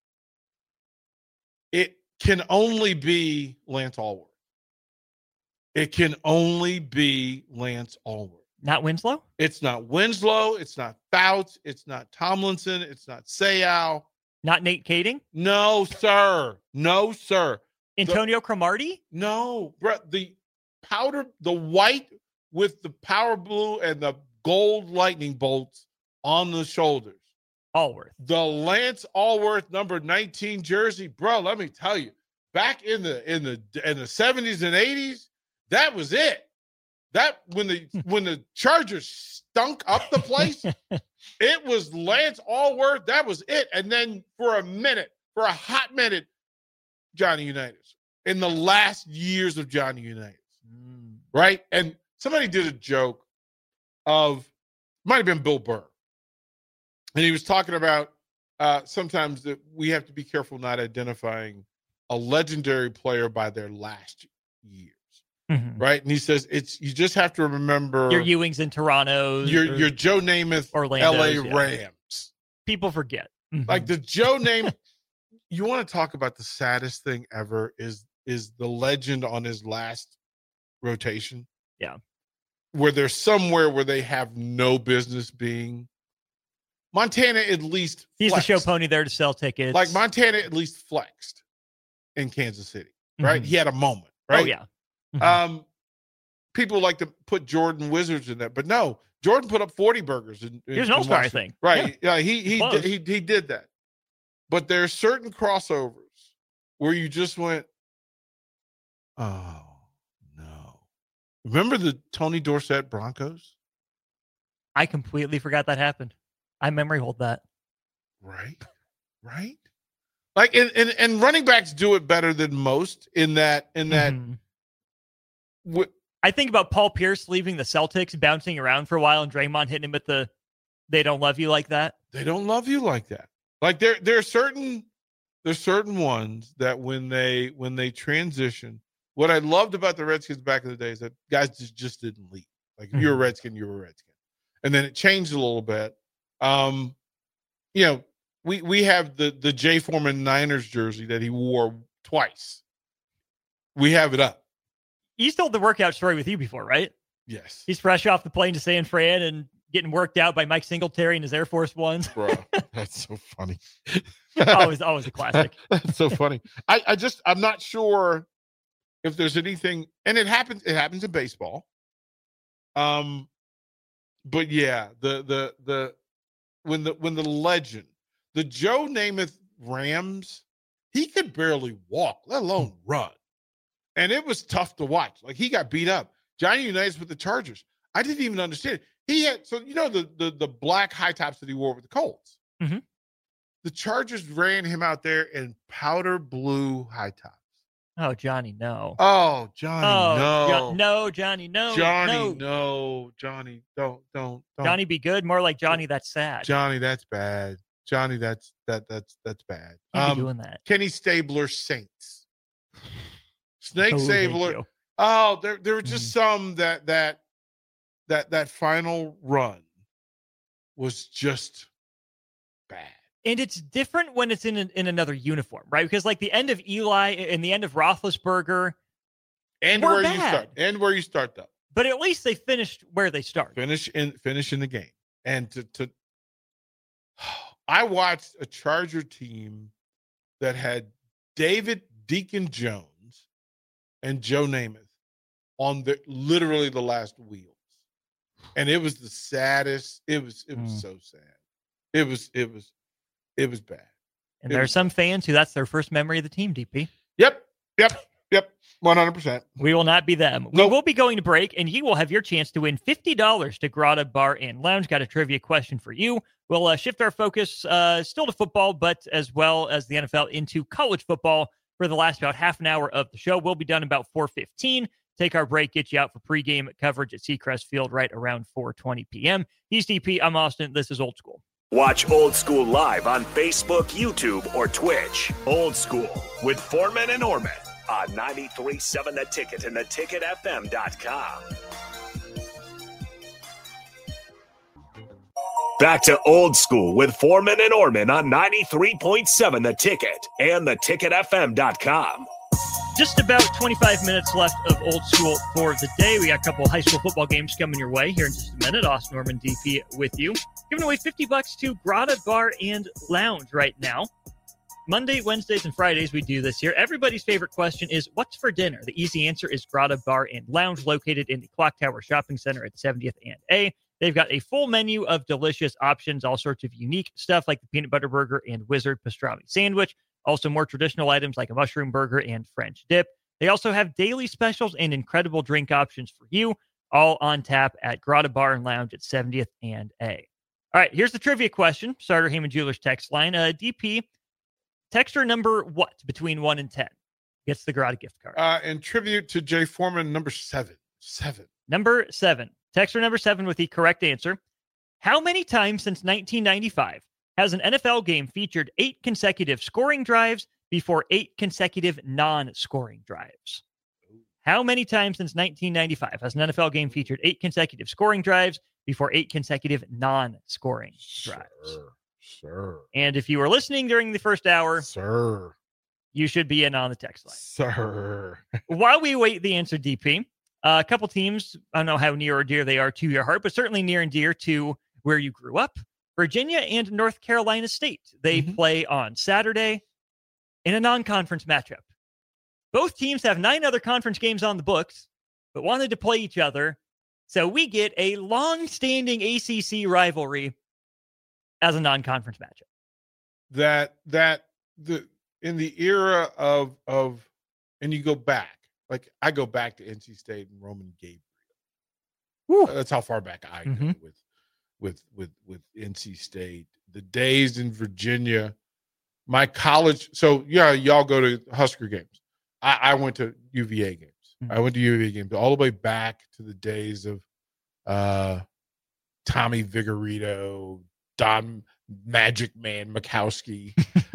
It can only be Lance Allworth. It can only be Lance Allworth. Not Winslow? It's not Winslow. It's not Fouts. It's not Tomlinson. It's not Sayal. Not Nate Kading? No, sir. No, sir. Antonio the, Cromartie? No, bro. The powder, the white with the power blue and the gold lightning bolts on the shoulders. Allworth. The Lance Allworth number nineteen jersey, bro. Let me tell you, back in the in the in the seventies and eighties, that was it. That when the when the Chargers stunk up the place, it was Lance Allworth. That was it. And then for a minute, for a hot minute, Johnny Unitas in the last years of Johnny Unitas, mm. right? And somebody did a joke of might have been Bill Burr, and he was talking about uh, sometimes that we have to be careful not identifying a legendary player by their last year. Mm-hmm. Right. And he says it's you just have to remember your Ewings and Toronto's, your your Joe Namath, L A yeah. Rams. People forget. Mm-hmm. Like the Joe Namath. You want to talk about the saddest thing ever is is the legend on his last rotation. Yeah. Where there's somewhere where they have no business being. Montana at least he's flexed. the show pony there to sell tickets. Like Montana at least flexed in Kansas City. Right. Mm-hmm. He had a moment. Right. Oh yeah. Mm-hmm. Um, people like to put Jordan Wizards in that, but no, Jordan put up forty burgers. In, in, he was an all-star, I think. Right? Yeah, yeah he he, did, he he did that. But there are certain crossovers where you just went, oh no! Remember the Tony Dorsett Broncos? I completely forgot that happened. I memory hold that. Right, right. Like and and, and running backs do it better than most in that in that. Mm-hmm. I think about Paul Pierce leaving the Celtics, bouncing around for a while, and Draymond hitting him with the "they don't love you like that." They don't love you like that. Like there, there are certain, there's certain ones that when they when they transition. What I loved about the Redskins back in the day is that guys just, just didn't leave. Like if mm-hmm. you're a Redskin, you're a Redskin, and then it changed a little bit. Um, you know, we we have the the Jay Foreman Niners jersey that he wore twice. We have it up. He's told the workout story with you before, right? Yes. He's fresh off the plane to San Fran and getting worked out by Mike Singletary and his Air Force Ones. Bro, that's so funny. always, always a classic. That's so funny. I, I just, I'm not sure if there's anything, and it happens, it happens in baseball. Um, but yeah, the, the, the, when the, when the legend, the Joe Namath Rams, he could barely walk, let alone run. And it was tough to watch. Like he got beat up. Johnny Unitas with the Chargers. I didn't even understand it. He had so you know the the, the black high tops that he wore with the Colts. Mm-hmm. The Chargers ran him out there in powder blue high tops. Oh, Johnny, no. Oh, Johnny, oh, no. Jo- no, Johnny, no. Johnny, no. no. Johnny, don't, don't, don't. Johnny, be good. More like Johnny, that's sad. Johnny, that's bad. Johnny, that's that that's that's bad. Can't um, be doing that. Kenny Stabler, Saints. Snake oh, Stabler. Oh, there there were just mm-hmm. some that that that that final run was just bad. And it's different when it's in an, in another uniform, right? Because like the end of Eli and the end of Roethlisberger, and were where bad. you start, and where you start though. But at least they finished where they started. Finish in finish in the game. And to to I watched a Charger team that had David Deacon Jones and Joe Namath on the literally the last wheels. And it was the saddest. It was it was mm. so sad. It was it was it was bad. And it there was are some bad. fans who that's their first memory of the team, D P. Yep. Yep. Yep. one hundred percent. We will not be them. Nope. We will be going to break, and you will have your chance to win fifty dollars to Grotto Bar and Lounge. Got a trivia question for you. We'll uh, shift our focus uh, still to football, but as well as the N F L into college football for the last about half an hour of the show. We'll be done about four fifteen. Take our break, get you out for pregame coverage at Seacrest Field right around four twenty p.m. He's D P. I'm Austin. This is Old School. Watch Old School live on Facebook, YouTube, or Twitch. Old School with Foreman and Orman on ninety-three point seven The Ticket and the ticket f m dot com. Back to Old School with Foreman and Orman on ninety-three point seven The Ticket and the ticket f m dot com. Just about twenty-five minutes left of Old School for the day. We got a couple of high school football games coming your way here in just a minute. Austin Norman, D P with you. Giving away fifty bucks to Grotto Bar and Lounge right now. Monday, Wednesdays, and Fridays we do this here. Everybody's favorite question is, what's for dinner? The easy answer is Grotto Bar and Lounge, located in the Clock Tower Shopping Center at seventieth and A. They've got a full menu of delicious options, all sorts of unique stuff like the peanut butter burger and wizard pastrami sandwich. Also more traditional items like a mushroom burger and French dip. They also have daily specials and incredible drink options for you, all on tap at Grotto Bar and Lounge at seventieth and A. All right, here's the trivia question. Starter Heyman Jewelers text line. Uh, D P, texture number what between one and ten gets the Grotto gift card? Uh, in tribute to Jay Foreman, number seven. Seven. Number seven. Texture number seven with the correct answer. How many times since nineteen ninety-five has an N F L game featured eight consecutive scoring drives before eight consecutive non-scoring drives? How many times since nineteen ninety-five has an N F L game featured eight consecutive scoring drives before eight consecutive non-scoring drives? Sure, sure. And if you were listening during the first hour, sir, you should be in on the text line. Sir. While we wait the answer, D P, uh, a couple teams, I don't know how near or dear they are to your heart, but certainly near and dear to where you grew up. Virginia and North Carolina State. They mm-hmm. play on Saturday in a non-conference matchup. Both teams have nine other conference games on the books, but wanted to play each other. So we get a long-standing A C C rivalry as a non-conference matchup. That, that, the, in the era of, of, and you go back, like I go back to N C State and Roman Gabriel. Woo. That's how far back I mm-hmm. go with, with, with, with N C State. The days in Virginia, my college. So yeah, y'all go to Husker games. I, I went to U V A games. Mm-hmm. I went to U V A games all the way back to the days of uh, Tommy Vigorito, Don Magic Man Mikowski.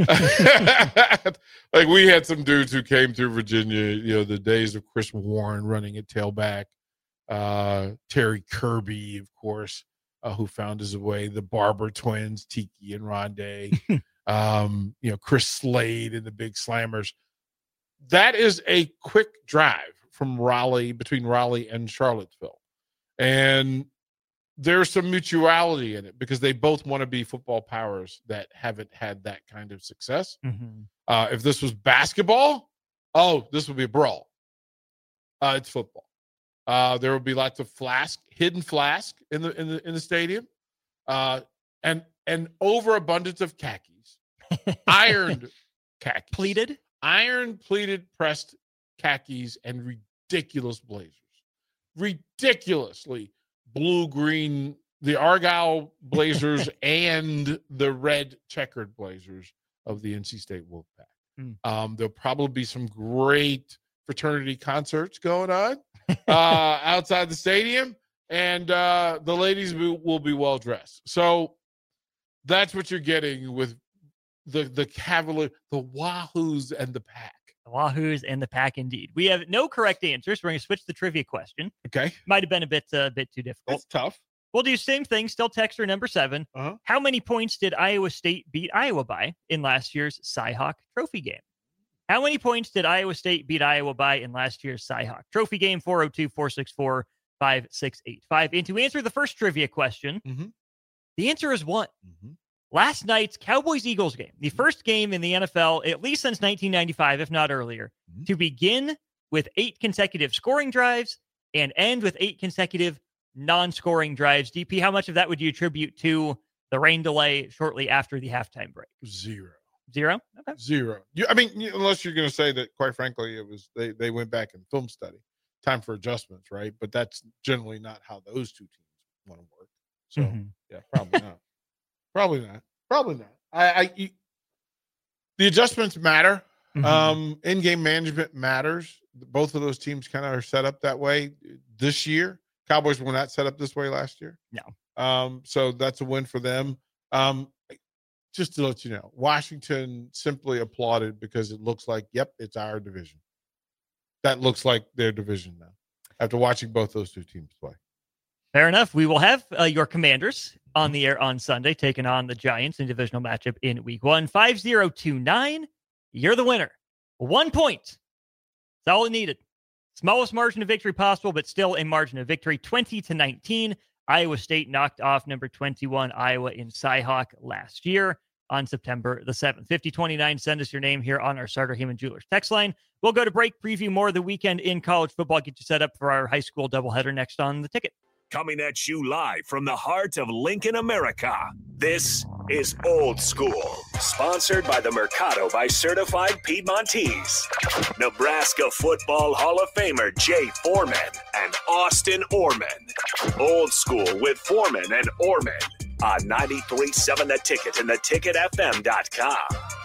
Like we had some dudes who came through Virginia, you know, the days of Chris Warren running at tailback, uh, Terry Kirby, of course, uh, who found his way, the Barber twins, Tiki and Rondé, um, you know, Chris Slade and the Big Slammers. That is a quick drive from Raleigh, between Raleigh and Charlottesville. And there's some mutuality in it because they both want to be football powers that haven't had that kind of success. Mm-hmm. Uh, if this was basketball, oh, this would be a brawl. Uh, it's football. Uh, there will be lots of flask, hidden flask in the in the in the stadium, uh, and and overabundance of khakis, ironed khakis, pleated, iron pleated pressed khakis, and ridiculous blazers, ridiculously blue green, the Argyle Blazers and the red checkered Blazers of the N C State Wolfpack. Mm. Um, there'll probably be some great fraternity concerts going on uh, outside the stadium, and uh, the ladies will, will be well dressed. So that's what you're getting with the the Cavalier, the Wahoos and the Pack. The Wahoos and the Pack, indeed. We have no correct answers. We're going to switch the trivia question. Okay, might have been a bit a uh, bit too difficult. It's tough. We'll do same thing. Still texter number seven. Uh-huh. How many points did Iowa State beat Iowa by in last year's Cy-Hawk Trophy game? How many points did Iowa State beat Iowa by in last year's Cy-Hawk Trophy game? four oh two, four six four, five six eight five. And to answer the first trivia question, mm-hmm. the answer is one. Mm-hmm. Last night's Cowboys-Eagles game, the first game in the N F L, at least since nineteen ninety-five, if not earlier, mm-hmm. to begin with eight consecutive scoring drives and end with eight consecutive non-scoring drives. D P, how much of that would you attribute to the rain delay shortly after the halftime break? Zero. Zero? Okay. Zero. You, I mean, you, unless you're going to say that, quite frankly, it was they, they went back and film study. Time for adjustments, right? But that's generally not how those two teams want to work. So, mm-hmm. yeah, probably not. Probably not. Probably not. I, I you, the adjustments matter. Mm-hmm. Um, in-game management matters. Both of those teams kind of are set up that way this year. Cowboys were not set up this way last year. No. Um, so that's a win for them. Um, just to let you know, Washington simply applauded because it looks like, yep, it's our division. That looks like their division now after watching both those two teams play. Fair enough. We will have uh, your Commanders on the air on Sunday, taking on the Giants in divisional matchup in week one. five zero two nine. You're the winner. One point. That's all it needed. Smallest margin of victory possible, but still a margin of victory. twenty to nineteen. Iowa State knocked off number twenty-one Iowa in Cy-Hawk last year on September the seventh. fifty twenty-nine, send us your name here on our Sartor Hamann Jewelers text line. We'll go to break, preview more of the weekend in college football, get you set up for our high school doubleheader next on The Ticket. Coming at you live from the heart of Lincoln, America. This is Old School, sponsored by the Mercado by Certified Piedmontese. Nebraska Football Hall of Famer Jay Foreman and Austin Orman. Old School with Foreman and Orman on ninety-three point seven The Ticket and the ticket f m dot com.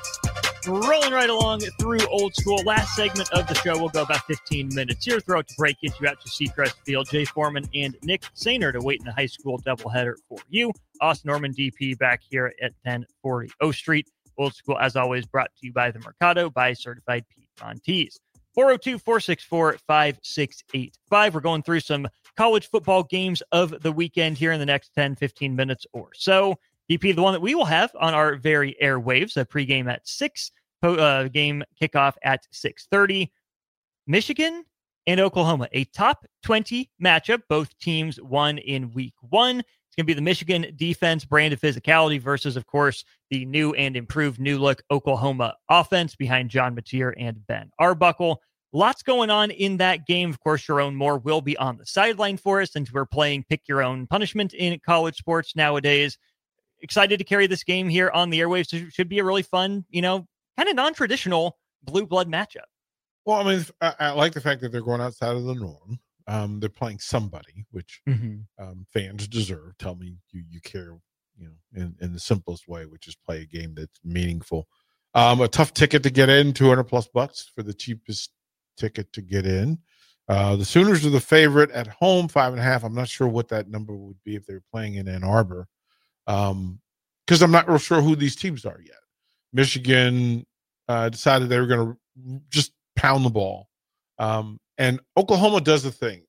Rolling right along through Old School. Last segment of the show will go about fifteen minutes here. Throw it to break, get you out to Seacrest Field. Jay Foreman and Nick Sainer to wait in the high school doubleheader for you. Austin Norman D P back here at ten forty O Street. Old School, as always, brought to you by the Mercado by Certified Piedmontese. four oh two, four six four, five six eight five. We're going through some college football games of the weekend here in the next ten, fifteen minutes or so. D P, the one that we will have on our very airwaves, a pregame at six, uh, game kickoff at six thirty. Michigan and Oklahoma, a top twenty matchup. Both teams won in week one. It's going to be the Michigan defense brand of physicality versus, of course, the new and improved new look Oklahoma offense behind John Mateer and Ben Arbuckle. Lots going on in that game. Of course, Sharon Moore will be on the sideline for us, since we're playing pick your own punishment in college sports nowadays. Excited to carry this game here on the airwaves. It should be a really fun, you know, kind of non-traditional blue blood matchup. Well, I mean, I, I like the fact that they're going outside of the norm. Um, they're playing somebody, which mm-hmm. um, fans deserve. Tell me you you care, you know, in, in the simplest way, which is play a game that's meaningful. Um, a tough ticket to get in, two hundred plus bucks for the cheapest ticket to get in. Uh, the Sooners are the favorite at home, five and a half. I'm not sure what that number would be if they were playing in Ann Arbor. Um, because I'm not real sure who these teams are yet. Michigan uh, decided they were going to just pound the ball. Um, and Oklahoma does the thing.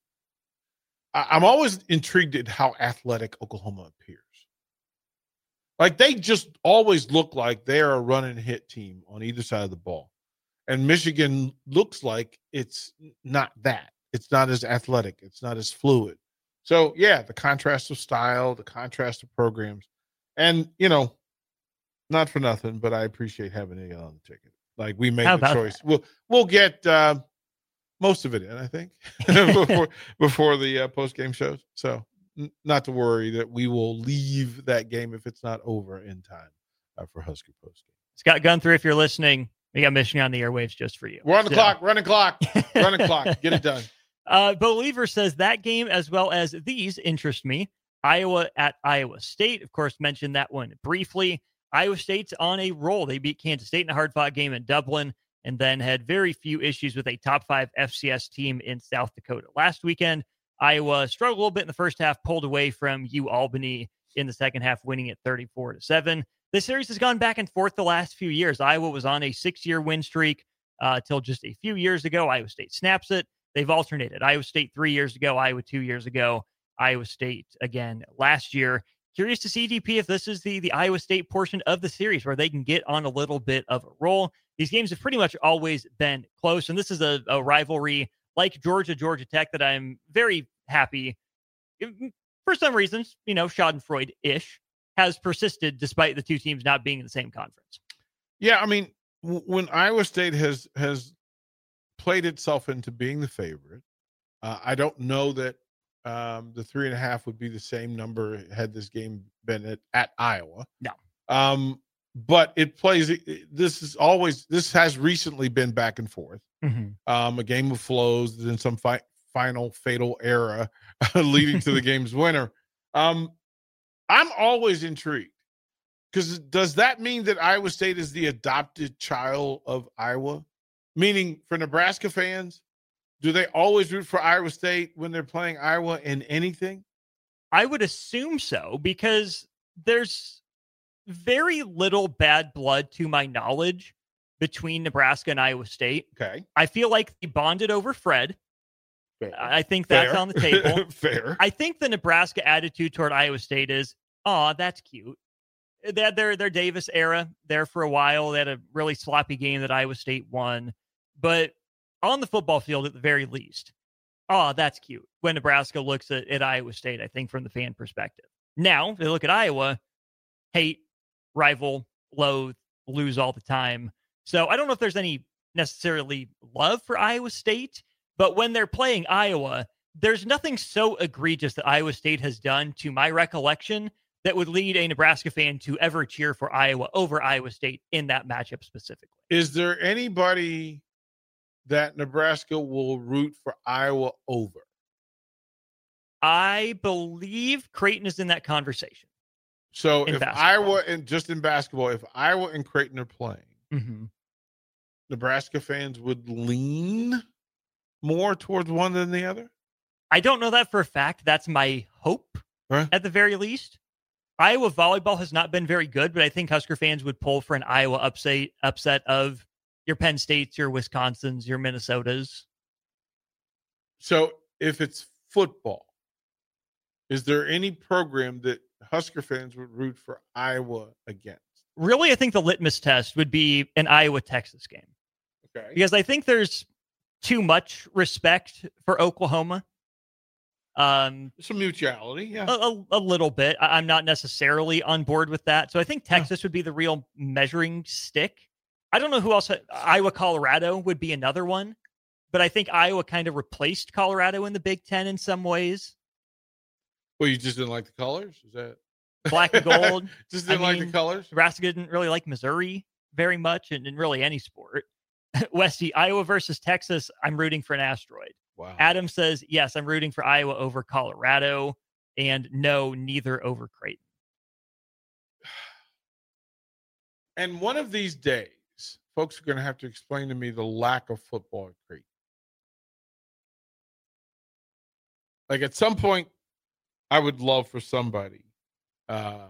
I- I'm always intrigued at how athletic Oklahoma appears. Like, they just always look like they're a run and hit team on either side of the ball. And Michigan looks like it's not that. It's not as athletic. It's not as fluid. So, yeah, the contrast of style, the contrast of programs. And, you know, not for nothing, but I appreciate having it on the ticket. Like, we made the choice. That? We'll we'll get uh, most of it in, I think, before before the uh, post-game shows. So, n- not to worry that we will leave that game if it's not over in time uh, for Husker post-game. Scott Gunther, if you're listening, we got Michigan on the airwaves just for you. We're on the so. clock, running clock, running clock. Get it done. Uh, Believer says that game, as well as these, interest me. Iowa at Iowa State. Of course, mentioned that one briefly. Iowa State's on a roll. They beat Kansas State in a hard-fought game in Dublin, and then had very few issues with a top five F C S team in South Dakota. Last weekend, Iowa struggled a little bit in the first half, pulled away from U Albany in the second half, winning it thirty-four to seven. This series has gone back and forth the last few years. Iowa was on a six-year win streak uh, till just a few years ago. Iowa State snaps it. They've alternated. Iowa State three years ago, Iowa two years ago. Iowa State again last year. Curious to see, D P, if this is the, the Iowa State portion of the series where they can get on a little bit of a roll. These games have pretty much always been close, and this is a, a rivalry like Georgia, Georgia Tech that I'm very happy, for some reasons, you know, Schadenfreude-ish, has persisted despite the two teams not being in the same conference. Yeah, I mean, w- when Iowa State has has played itself into being the favorite, uh, I don't know that um, the three and a half would be the same number had this game been at, at Iowa. No. Um, but it plays, this is always, this has recently been back and forth. Mm-hmm. Um, a game of flows, then some fi- final fatal error leading to the game's winner. Um, I'm always intrigued because does that mean that Iowa State is the adopted child of Iowa? Meaning for Nebraska fans, do they always root for Iowa State when they're playing Iowa in anything? I would assume so, because there's very little bad blood to my knowledge between Nebraska and Iowa State. Okay. I feel like they bonded over Fred. Fair. I think that's Fair. on the table. Fair. I think the Nebraska attitude toward Iowa State is, oh, that's cute. They had their, their Davis era there for a while. They had a really sloppy game that Iowa State won. But on the football field, at the very least, oh, that's cute. When Nebraska looks at, at Iowa State, I think from the fan perspective. Now, they look at Iowa, hate, rival, loathe, lose all the time. So I don't know if there's any necessarily love for Iowa State, but when they're playing Iowa, there's nothing so egregious that Iowa State has done, to my recollection, that would lead a Nebraska fan to ever cheer for Iowa over Iowa State in that matchup specifically. Is there anybody that Nebraska will root for Iowa over? I believe Creighton is in that conversation. So in if basketball. Iowa, and just in basketball, if Iowa and Creighton are playing, Mm-hmm. Nebraska fans would lean more towards one than the other? I don't know that for a fact. That's my hope, Huh? at the very least. Iowa volleyball has not been very good, but I think Husker fans would pull for an Iowa upset, upset of your Penn States, your Wisconsins, your Minnesotas. So if it's football, is there any program that Husker fans would root for Iowa against? Really, I think the litmus test would be an Iowa-Texas game. Okay. Because I think there's too much respect for Oklahoma. Um, Some mutuality, yeah. a, a, a little bit. I, I'm not necessarily on board with that. So I think Texas would be the real measuring stick. I don't know who else. Iowa, Colorado would be another one. But I think Iowa kind of replaced Colorado in the Big Ten in some ways. Well, you just didn't like the colors? Is that Black and gold. just didn't I like mean, the colors? Nebraska didn't really like Missouri very much, and in really any sport. Westy, Iowa versus Texas, I'm rooting for an asteroid. Wow. Adam says, yes, I'm rooting for Iowa over Colorado, and no, neither over Creighton. And one of these days, folks are going to have to explain to me the lack of football at Creighton. Like at some point, I would love for somebody, uh,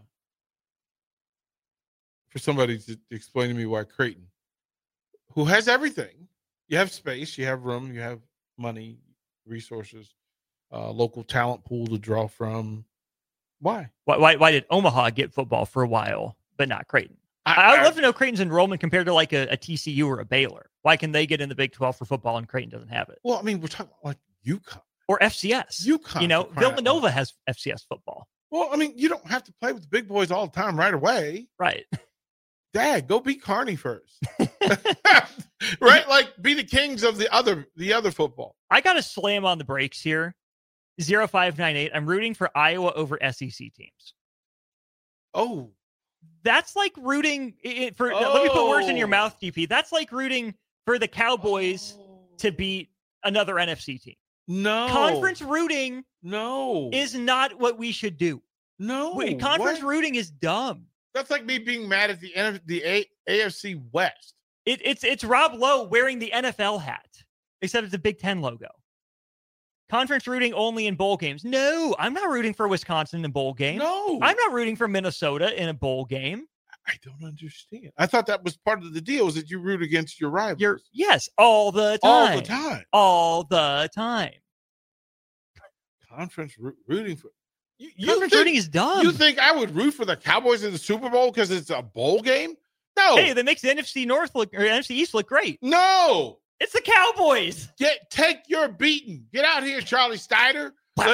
for somebody to explain to me why Creighton, who has everything, you have space, you have room, you have money, resources, uh, local talent pool to draw from. Why? Why, why? Why did Omaha get football for a while, but not Creighton? I, I would I, love to know Creighton's enrollment compared to like a, a T C U or a Baylor. Why can they get in the Big twelve for football and Creighton doesn't have it? Well, I mean, we're talking about like UConn. Or F C S. UConn, You know, for crying out Villanova loud. has F C S football. Well, I mean, you don't have to play with the big boys all the time right away. Right. Dad, go beat Kearney first. Right? Like be the kings of the other the other football. I got to slam on the brakes here. zero five nine eight. I'm rooting for Iowa over S E C teams. Oh. That's like rooting i- for, oh. Let me put words in your Oh. mouth, D P. That's like rooting for the Cowboys Oh. to beat another N F C team. No. Conference rooting No. is not what we should do. no. Wait, Conference What? rooting is dumb. That's like me being mad at the N F the A- AFC West. It, it's it's Rob Lowe wearing the N F L hat, except it's a Big Ten logo. Conference rooting only in bowl games. No, I'm not rooting for Wisconsin in a bowl game. No. I'm not rooting for Minnesota in a bowl game. I don't understand. I thought that was part of the deal is that you root against your rivals. You're yes, all the time. all the time. All the time. conference ro- rooting for you. you Conference think, rooting is dumb. You think I would root for the Cowboys in the Super Bowl because it's a bowl game? No. Hey, that makes the N F C North look or N F C East look great. No. It's the Cowboys. Get take your beating. Get out here, Charlie Steiner.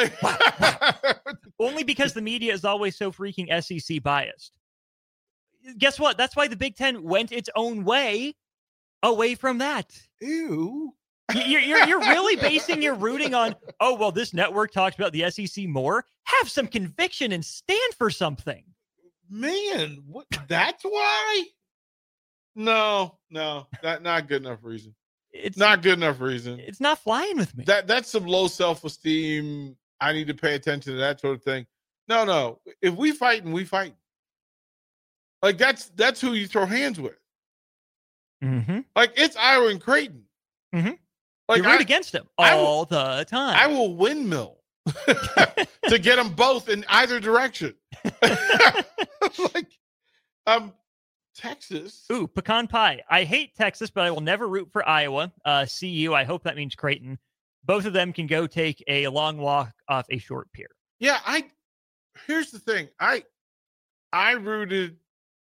Only because the media is always so freaking S E C biased. Guess what? That's why the Big Ten went its own way away from that. Ew. You're, you're, you're really basing your rooting on, oh, well, this network talks about the S E C more. Have some conviction and stand for something. Man, what? That's why? No, no, that not good enough reason. It's not good enough reason. It's not flying with me. That that's some low self-esteem. I need to pay attention to that sort of thing. No, no. If we fight and we fight, like that's that's who you throw hands with. Mm-hmm. Like it's Iowa and Creighton. Mm-hmm. Like you root I, against them I all will, the time. I will windmill to get them both in either direction. Like, um, Texas. Ooh, pecan pie. I hate Texas, but I will never root for Iowa. Uh, C U. I hope that means Creighton. Both of them can go take a long walk off a short pier. Yeah, I. Here's the thing. I, I rooted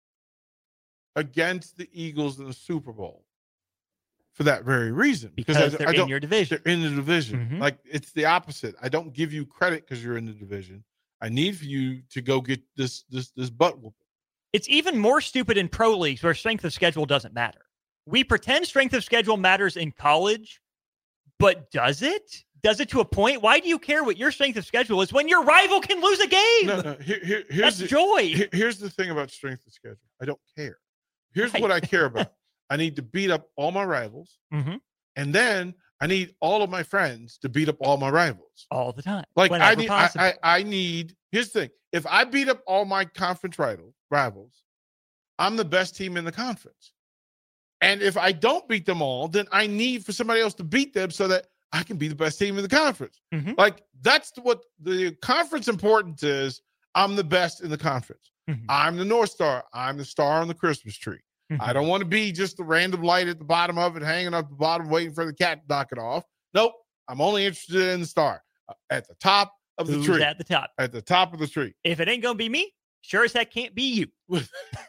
against the Eagles in the Super Bowl for that very reason because I, they're I in your division. They're in the division. Mm-hmm. Like it's the opposite. I don't give you credit because you're in the division. I need for you to go get this this this butt whooping. It's even more stupid in pro leagues where strength of schedule doesn't matter. We pretend strength of schedule matters in college, but does it? Does it to a point? Why do you care what your strength of schedule is when your rival can lose a game? No, no. Here, here, here's That's the, joy. Here, here's the thing about strength of schedule. I don't care. Here's Right. what I care about. I need to beat up all my rivals, Mm-hmm. and then I need all of my friends to beat up all my rivals. All the time. Like I Whenever need, I, possible. I, I need. Here's the thing: if I beat up all my conference rival, rivals, I'm the best team in the conference. And if I don't beat them all, then I need for somebody else to beat them so that I can be the best team in the conference. Mhm. Like that's what the conference importance is. I'm the best in the conference. Mhm. I'm the North Star. I'm the star on the Christmas tree. Mhm. I don't want to be just the random light at the bottom of it, hanging up the bottom, waiting for the cat to knock it off. Nope. I'm only interested in the star uh, at the top of the Who's tree. at the top? At the top of the tree. If it ain't going to be me, sure as heck can't be you.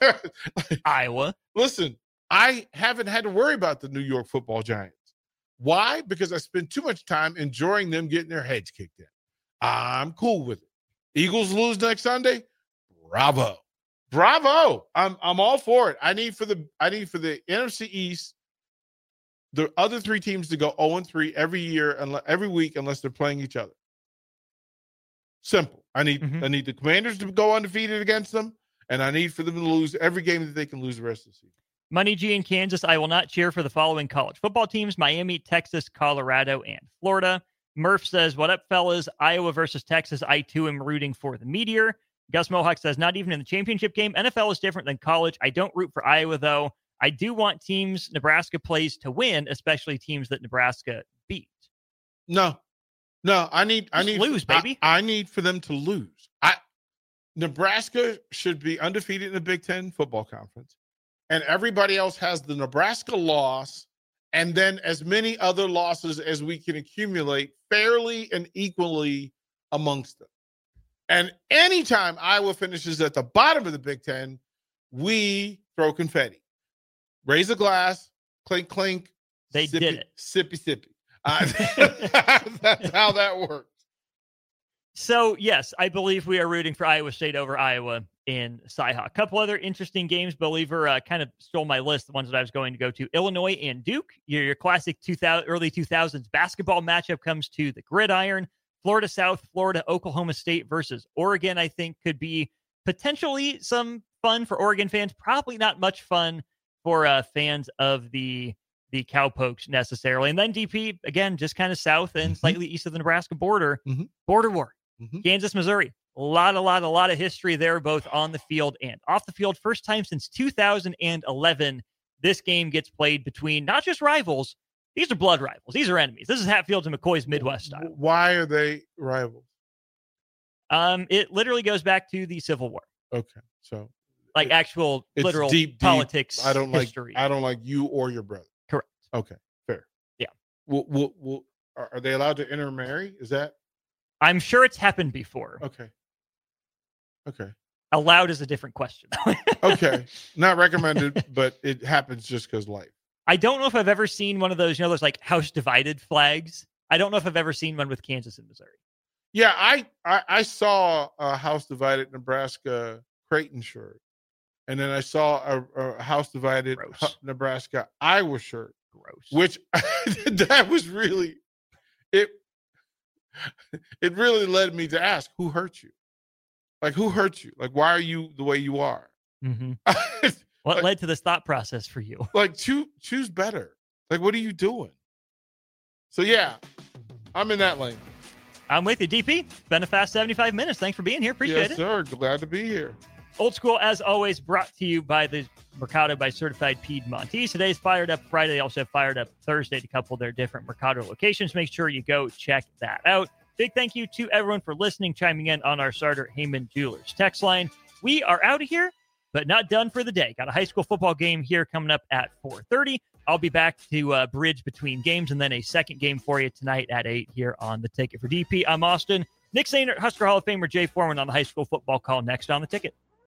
Iowa. Listen, I haven't had to worry about the New York Football Giants. Why? Because I spend too much time enjoying them getting their heads kicked in. I'm cool with it. Eagles lose next Sunday. Bravo. Bravo. I'm I'm all for it. I need for the I need for the N F C East, the other three teams to go oh and three every year and every week unless they're playing each other. Simple. I need Mhm. I need the Commanders to go undefeated against them, and I need for them to lose every game that they can lose the rest of the season. Money G in Kansas. I will not cheer for the following college football teams: Miami, Texas, Colorado, and Florida. Murph says, what up, fellas? Iowa versus Texas. I, too, am rooting for the Meteor. Gus Mohawk says, not even in the championship game. N F L is different than college. I don't root for Iowa, though. I do want teams Nebraska plays to win, especially teams that Nebraska beat. No, no, I need, I Just need lose, baby. I, I need for them to lose. I Nebraska should be undefeated in the Big Ten football conference, and everybody else has the Nebraska loss, and then as many other losses as we can accumulate fairly and equally amongst them. And anytime Iowa finishes at the bottom of the Big Ten, we throw confetti, raise a glass, clink, clink. They sippy, did it. Sippy, sippy. Uh, that's how that works. So, yes, I believe we are rooting for Iowa State over Iowa in Cyhawk. A couple other interesting games. Believer uh, kind of stole my list, the ones that I was going to go to. Illinois and Duke. Your, your classic two thousand, early two thousands basketball matchup comes to the gridiron. Florida South, Florida, Oklahoma State versus Oregon, I think, could be potentially some fun for Oregon fans. Probably not much fun for uh, fans of the the Cowpokes necessarily. And then D P, again, just kind of south and Mm-hmm. slightly east of the Nebraska border. Mm-hmm. Border war. Mm-hmm. Kansas, Missouri. A lot, a lot, a lot of history there, both on the field and off the field. First time since two thousand eleven, this game gets played between not just rivals. These are blood rivals. These are enemies. This is Hatfield and McCoy's Midwest style. Why are they rivals? Um, it literally goes back to the Civil War, Okay, so like it- actual it's literal deep, deep. politics. I don't like history. I don't like you or your brother. Correct. Okay, fair. Yeah. Will will will are, are they allowed to intermarry? Is that I'm sure it's happened before. Okay. Okay. Allowed is a different question. Okay. Not recommended, but it happens just because life. I don't know if I've ever seen one of those, you know, those like house divided flags. I don't know if I've ever seen one with Kansas and Missouri. Yeah, I I, I saw a house divided Nebraska Creighton shirt. And then I saw a, a house divided Gross. Nebraska Iowa shirt. Gross. Which that was really it it really led me to ask, who hurt you? Like, who hurt you? Like, why are you the way you are? Mm-hmm. What like, led to this thought process for you? Like, choose choose better. Like, what are you doing? So yeah, I'm in that lane. I'm with you, D P. Been a fast seventy-five minutes. Thanks for being here. Appreciate yes, it. sir. Glad to be here. Old School, as always, brought to you by the Mercado by Certified Piedmontese. Today's Fired Up Friday. They also have Fired Up Thursday at a couple of their different Mercado locations. Make sure you go check that out. Big thank you to everyone for listening, chiming in on our Sartor Heyman Jewelers text line. We are out of here, but not done for the day. Got a high school football game here coming up at four thirty. I'll be back to uh, bridge between games and then a second game for you tonight at eight here on The Ticket. For D P, I'm Austin. Nick Sainert, Husker Hall of Famer Jay Foreman on the high school football call next on The Ticket.